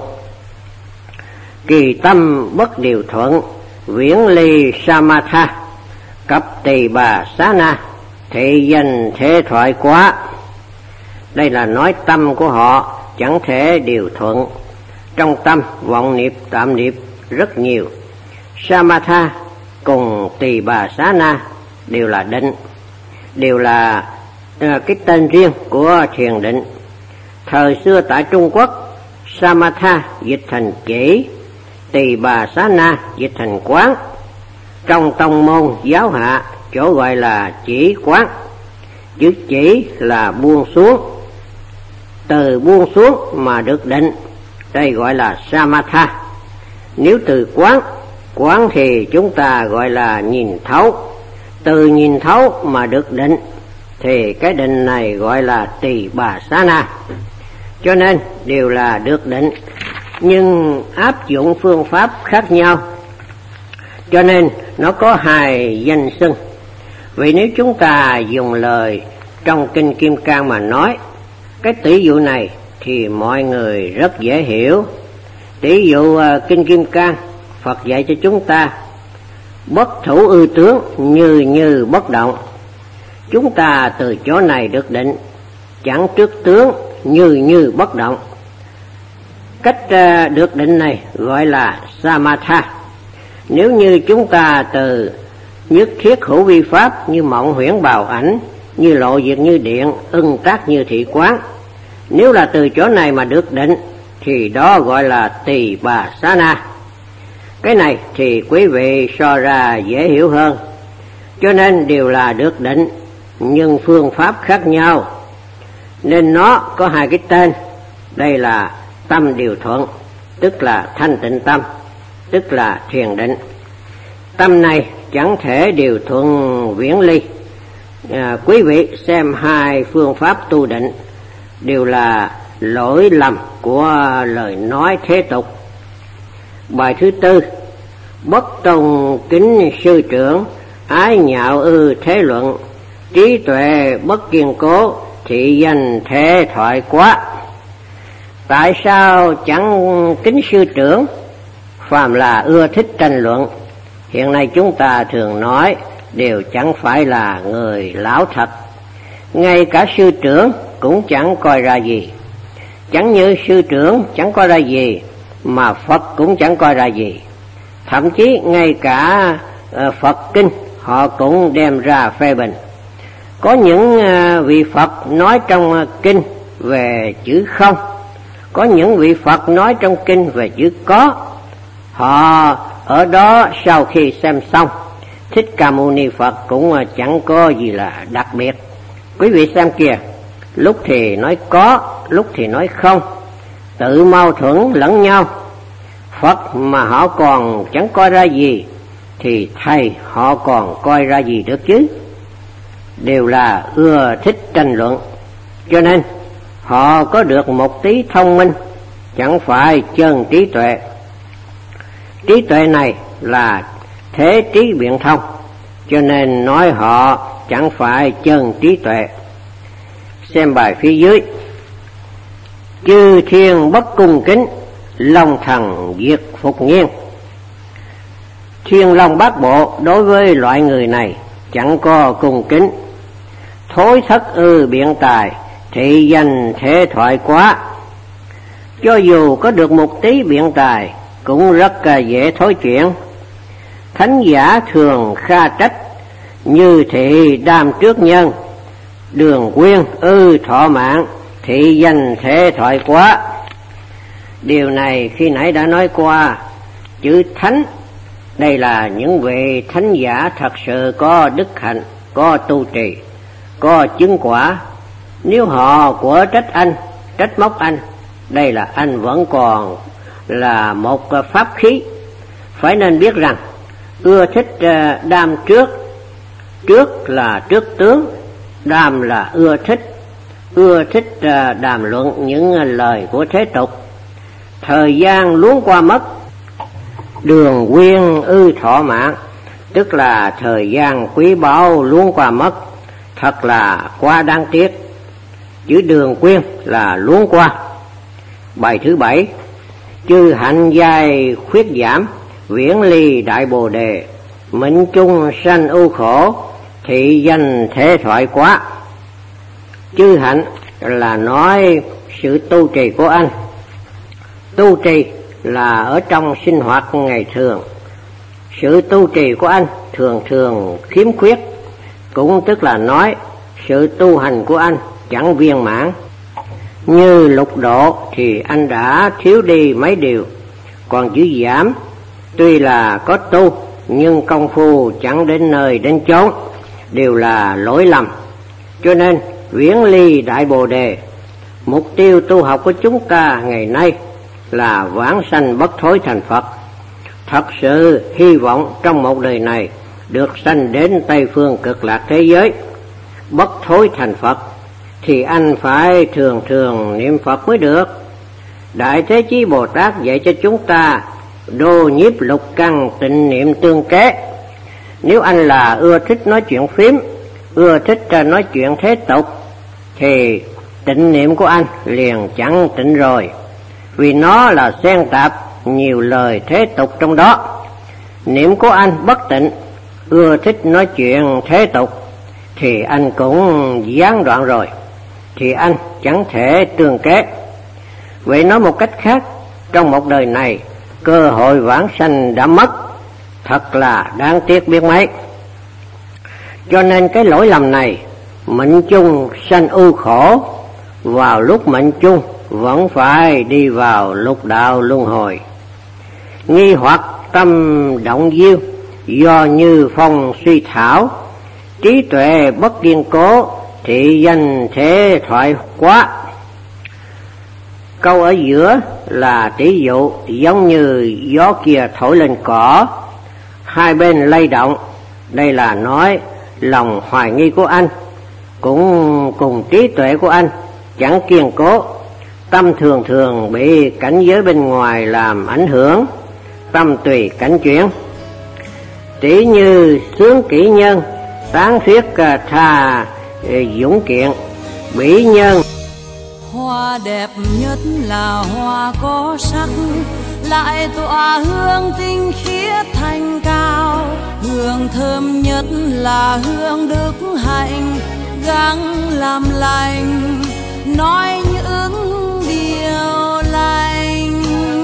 Kỳ tâm bất điều thuận, viễn ly samatha, cập tỳ bà xá na, thị danh thế thoại quá. Đây là nói tâm của họ chẳng thể điều thuận. Trong tâm vọng niệm tạm niệm rất nhiều. Samatha cùng tỳ bà xá na đều là định, đều là uh, cái tên riêng của thiền định. Thời xưa tại Trung Quốc, Samatha dịch thành chỉ, tỳ bà xá na dịch thành quán. Trong tông môn giáo hạ, chỗ gọi là chỉ quán. Chữ chỉ là buông xuống, từ buông xuống mà được định, đây gọi là Samatha. Nếu từ quán, quán thì chúng ta gọi là nhìn thấu, từ nhìn thấu mà được định thì cái định này gọi là tỳ bà xá na. Cho nên đều là được định, nhưng áp dụng phương pháp khác nhau, cho nên nó có hai danh xưng. Vì nếu chúng ta dùng lời trong Kinh Kim Cang mà nói cái tỷ dụ này thì mọi người rất dễ hiểu. Tỷ dụ Kinh Kim Cang, Phật dạy cho chúng ta: bất thủ ư tướng, như như bất động. Chúng ta từ chỗ này được định, chẳng trước tướng, như như bất động. Cách được định này gọi là Samatha. Nếu như chúng ta từ nhất thiết hữu vi pháp, như mộng huyễn bào ảnh, như lộ diệt như điện, ưng tác như thị quán, nếu là từ chỗ này mà được định thì đó gọi là tỳ bà xá na. Cái này thì quý vị so ra dễ hiểu hơn. cho nên đều là được định, nhưng phương pháp khác nhau, nên nó có hai cái tên. Đây là tâm điều thuận, tức là thanh tịnh tâm, tức là thiền định. Tâm này chẳng thể điều thuận viễn ly. À, quý vị xem hai phương pháp tu định đều là lỗi lầm của lời nói thế tục. Bài thứ tư: bất tôn kính sư trưởng, ái nhạo ư thế luận, trí tuệ bất kiên cố, thị danh thế thoại quá. Tại sao chẳng kính sư trưởng? Phàm là ưa thích tranh luận. Hiện nay chúng ta thường nói đều chẳng phải là người lão thật. Ngay cả sư trưởng cũng chẳng coi ra gì. Chẳng như sư trưởng chẳng coi ra gì, mà Phật cũng chẳng coi ra gì. Thậm chí ngay cả Phật kinh họ cũng đem ra phê bình. Có những vị Phật nói trong kinh về chữ không, có những vị Phật nói trong kinh về chữ có. Họ ở đó sau khi xem xong, Thích Ca Mâu Ni Phật cũng chẳng có gì là đặc biệt. Quý vị xem kìa, lúc thì nói có, lúc thì nói không, tự mâu thuẫn lẫn nhau. Phật mà họ còn chẳng coi ra gì, thì thầy họ còn coi ra gì được chứ? Đều là ưa thích tranh luận, cho nên họ có được một tí thông minh, chẳng phải chân trí tuệ. Trí tuệ này là thế trí biện thông, cho nên nói họ chẳng phải chân trí tuệ. Xem bài phía dưới: chư thiên bất cung kính, long thần diệt phục nhiên. Thiên long bát bộ đối với loại người này chẳng có cung kính. Thối thất ư biện tài, thị danh thế thoại quá. Cho dù có được một tí biện tài cũng rất dễ thối chuyện. Thánh giả thường kha trách, như thị đam trước nhân. Đường quyên ư thọ mạng, thị danh thế thoại quá. Điều này khi nãy đã nói qua. Chữ thánh, đây là những vị thánh giả thật sự có đức hạnh, có tu trì, có chứng quả. Nếu họ của trách anh, trách móc anh, đây là anh vẫn còn là một pháp khí. Phải nên biết rằng ưa thích đam trước. Trước là trước tướng, đàm là ưa thích. Ưa thích đàm luận những lời của thế tục. Thời gian luống qua mất. Đường quyên ư thọ mạng, tức là thời gian quý báu luống qua mất, thật là quá đáng tiếc. Chữ đường quyên là luống qua. Bài thứ bảy: chư hạnh giai khuyết giảm, viễn ly đại bồ đề, mệnh chung sanh ưu khổ, thị danh thế thoại quá. Chư hạnh là nói sự tu trì của anh. Tu trì là ở trong sinh hoạt ngày thường. Sự tu trì của anh thường thường khiếm khuyết, cũng tức là nói sự tu hành của anh chẳng viên mãn. Như lục độ thì anh đã thiếu đi mấy điều. Còn chữ giảm, tuy là có tu nhưng công phu chẳng đến nơi đến chốn, đều là lỗi lầm. Cho nên viễn ly đại bồ đề, mục tiêu tu học của chúng ta ngày nay là vãng sanh bất thối thành Phật. Thật sự hy vọng trong một đời này được sanh đến Tây phương cực lạc thế giới, bất thối thành Phật, thì anh phải thường thường niệm Phật mới được. Đại Thế Chí Bồ Tát dạy cho chúng ta đô nhiếp lục căn tịnh niệm tương kế. Nếu anh là ưa thích nói chuyện phím, ưa thích nói chuyện thế tục, thì tịnh niệm của anh liền chẳng tịnh rồi, vì nó là xen tạp nhiều lời thế tục trong đó. Niệm của anh bất tịnh, ưa thích nói chuyện thế tục, thì anh cũng gián đoạn rồi, thì anh chẳng thể tương kế. Vậy nói một cách khác, trong một đời này cơ hội vãng sanh đã mất, thật là đáng tiếc biết mấy. Cho nên cái lỗi lầm này, mệnh chung sanh ưu khổ, vào lúc mệnh chung vẫn phải đi vào lục đạo luân hồi. Nghi hoặc tâm động diêu, do như phong suy thảo, trí tuệ bất kiên cố, thị danh thế thoại quá. Câu ở giữa là tỷ dụ giống như gió kia thổi lên cỏ, hai bên lay động. Đây là nói lòng hoài nghi của anh cũng cùng trí tuệ của anh chẳng kiên cố, tâm thường thường bị cảnh giới bên ngoài làm ảnh hưởng, tâm tùy cảnh chuyển. Tỷ như sướng kỹ nhân, tán thuyết thà dũng kiện, bỉ nhân. Hoa đẹp nhất là hoa có sắc, lại tỏa hương tinh khiết thanh cao. Hương thơm nhất là hương đức hạnh, gắng làm lành, nói những điều lành.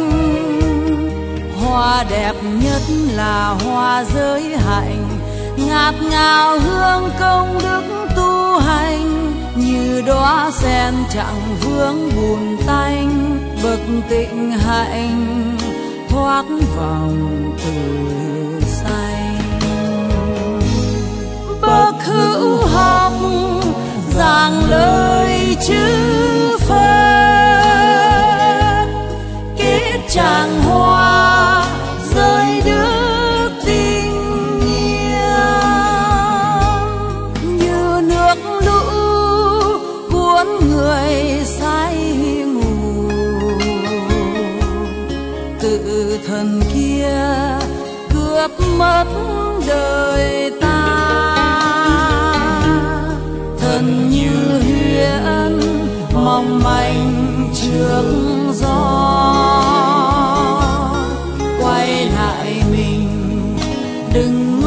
Hoa đẹp nhất là hoa giới hạnh, ngát ngào hương công đức tu hành. Như đóa sen chẳng vướng bùn tanh, bậc tịnh hạnh thoát vòng tử sanh. Bậc hữu học giảng lời chữ Phật, kết tràng hoa rơi đức tình yêu. Như nước lũ cuốn người say ngủ, tự thần kia cướp mất đời ta. Thân như huyễn mong manh trước gió, quay lại mình đừng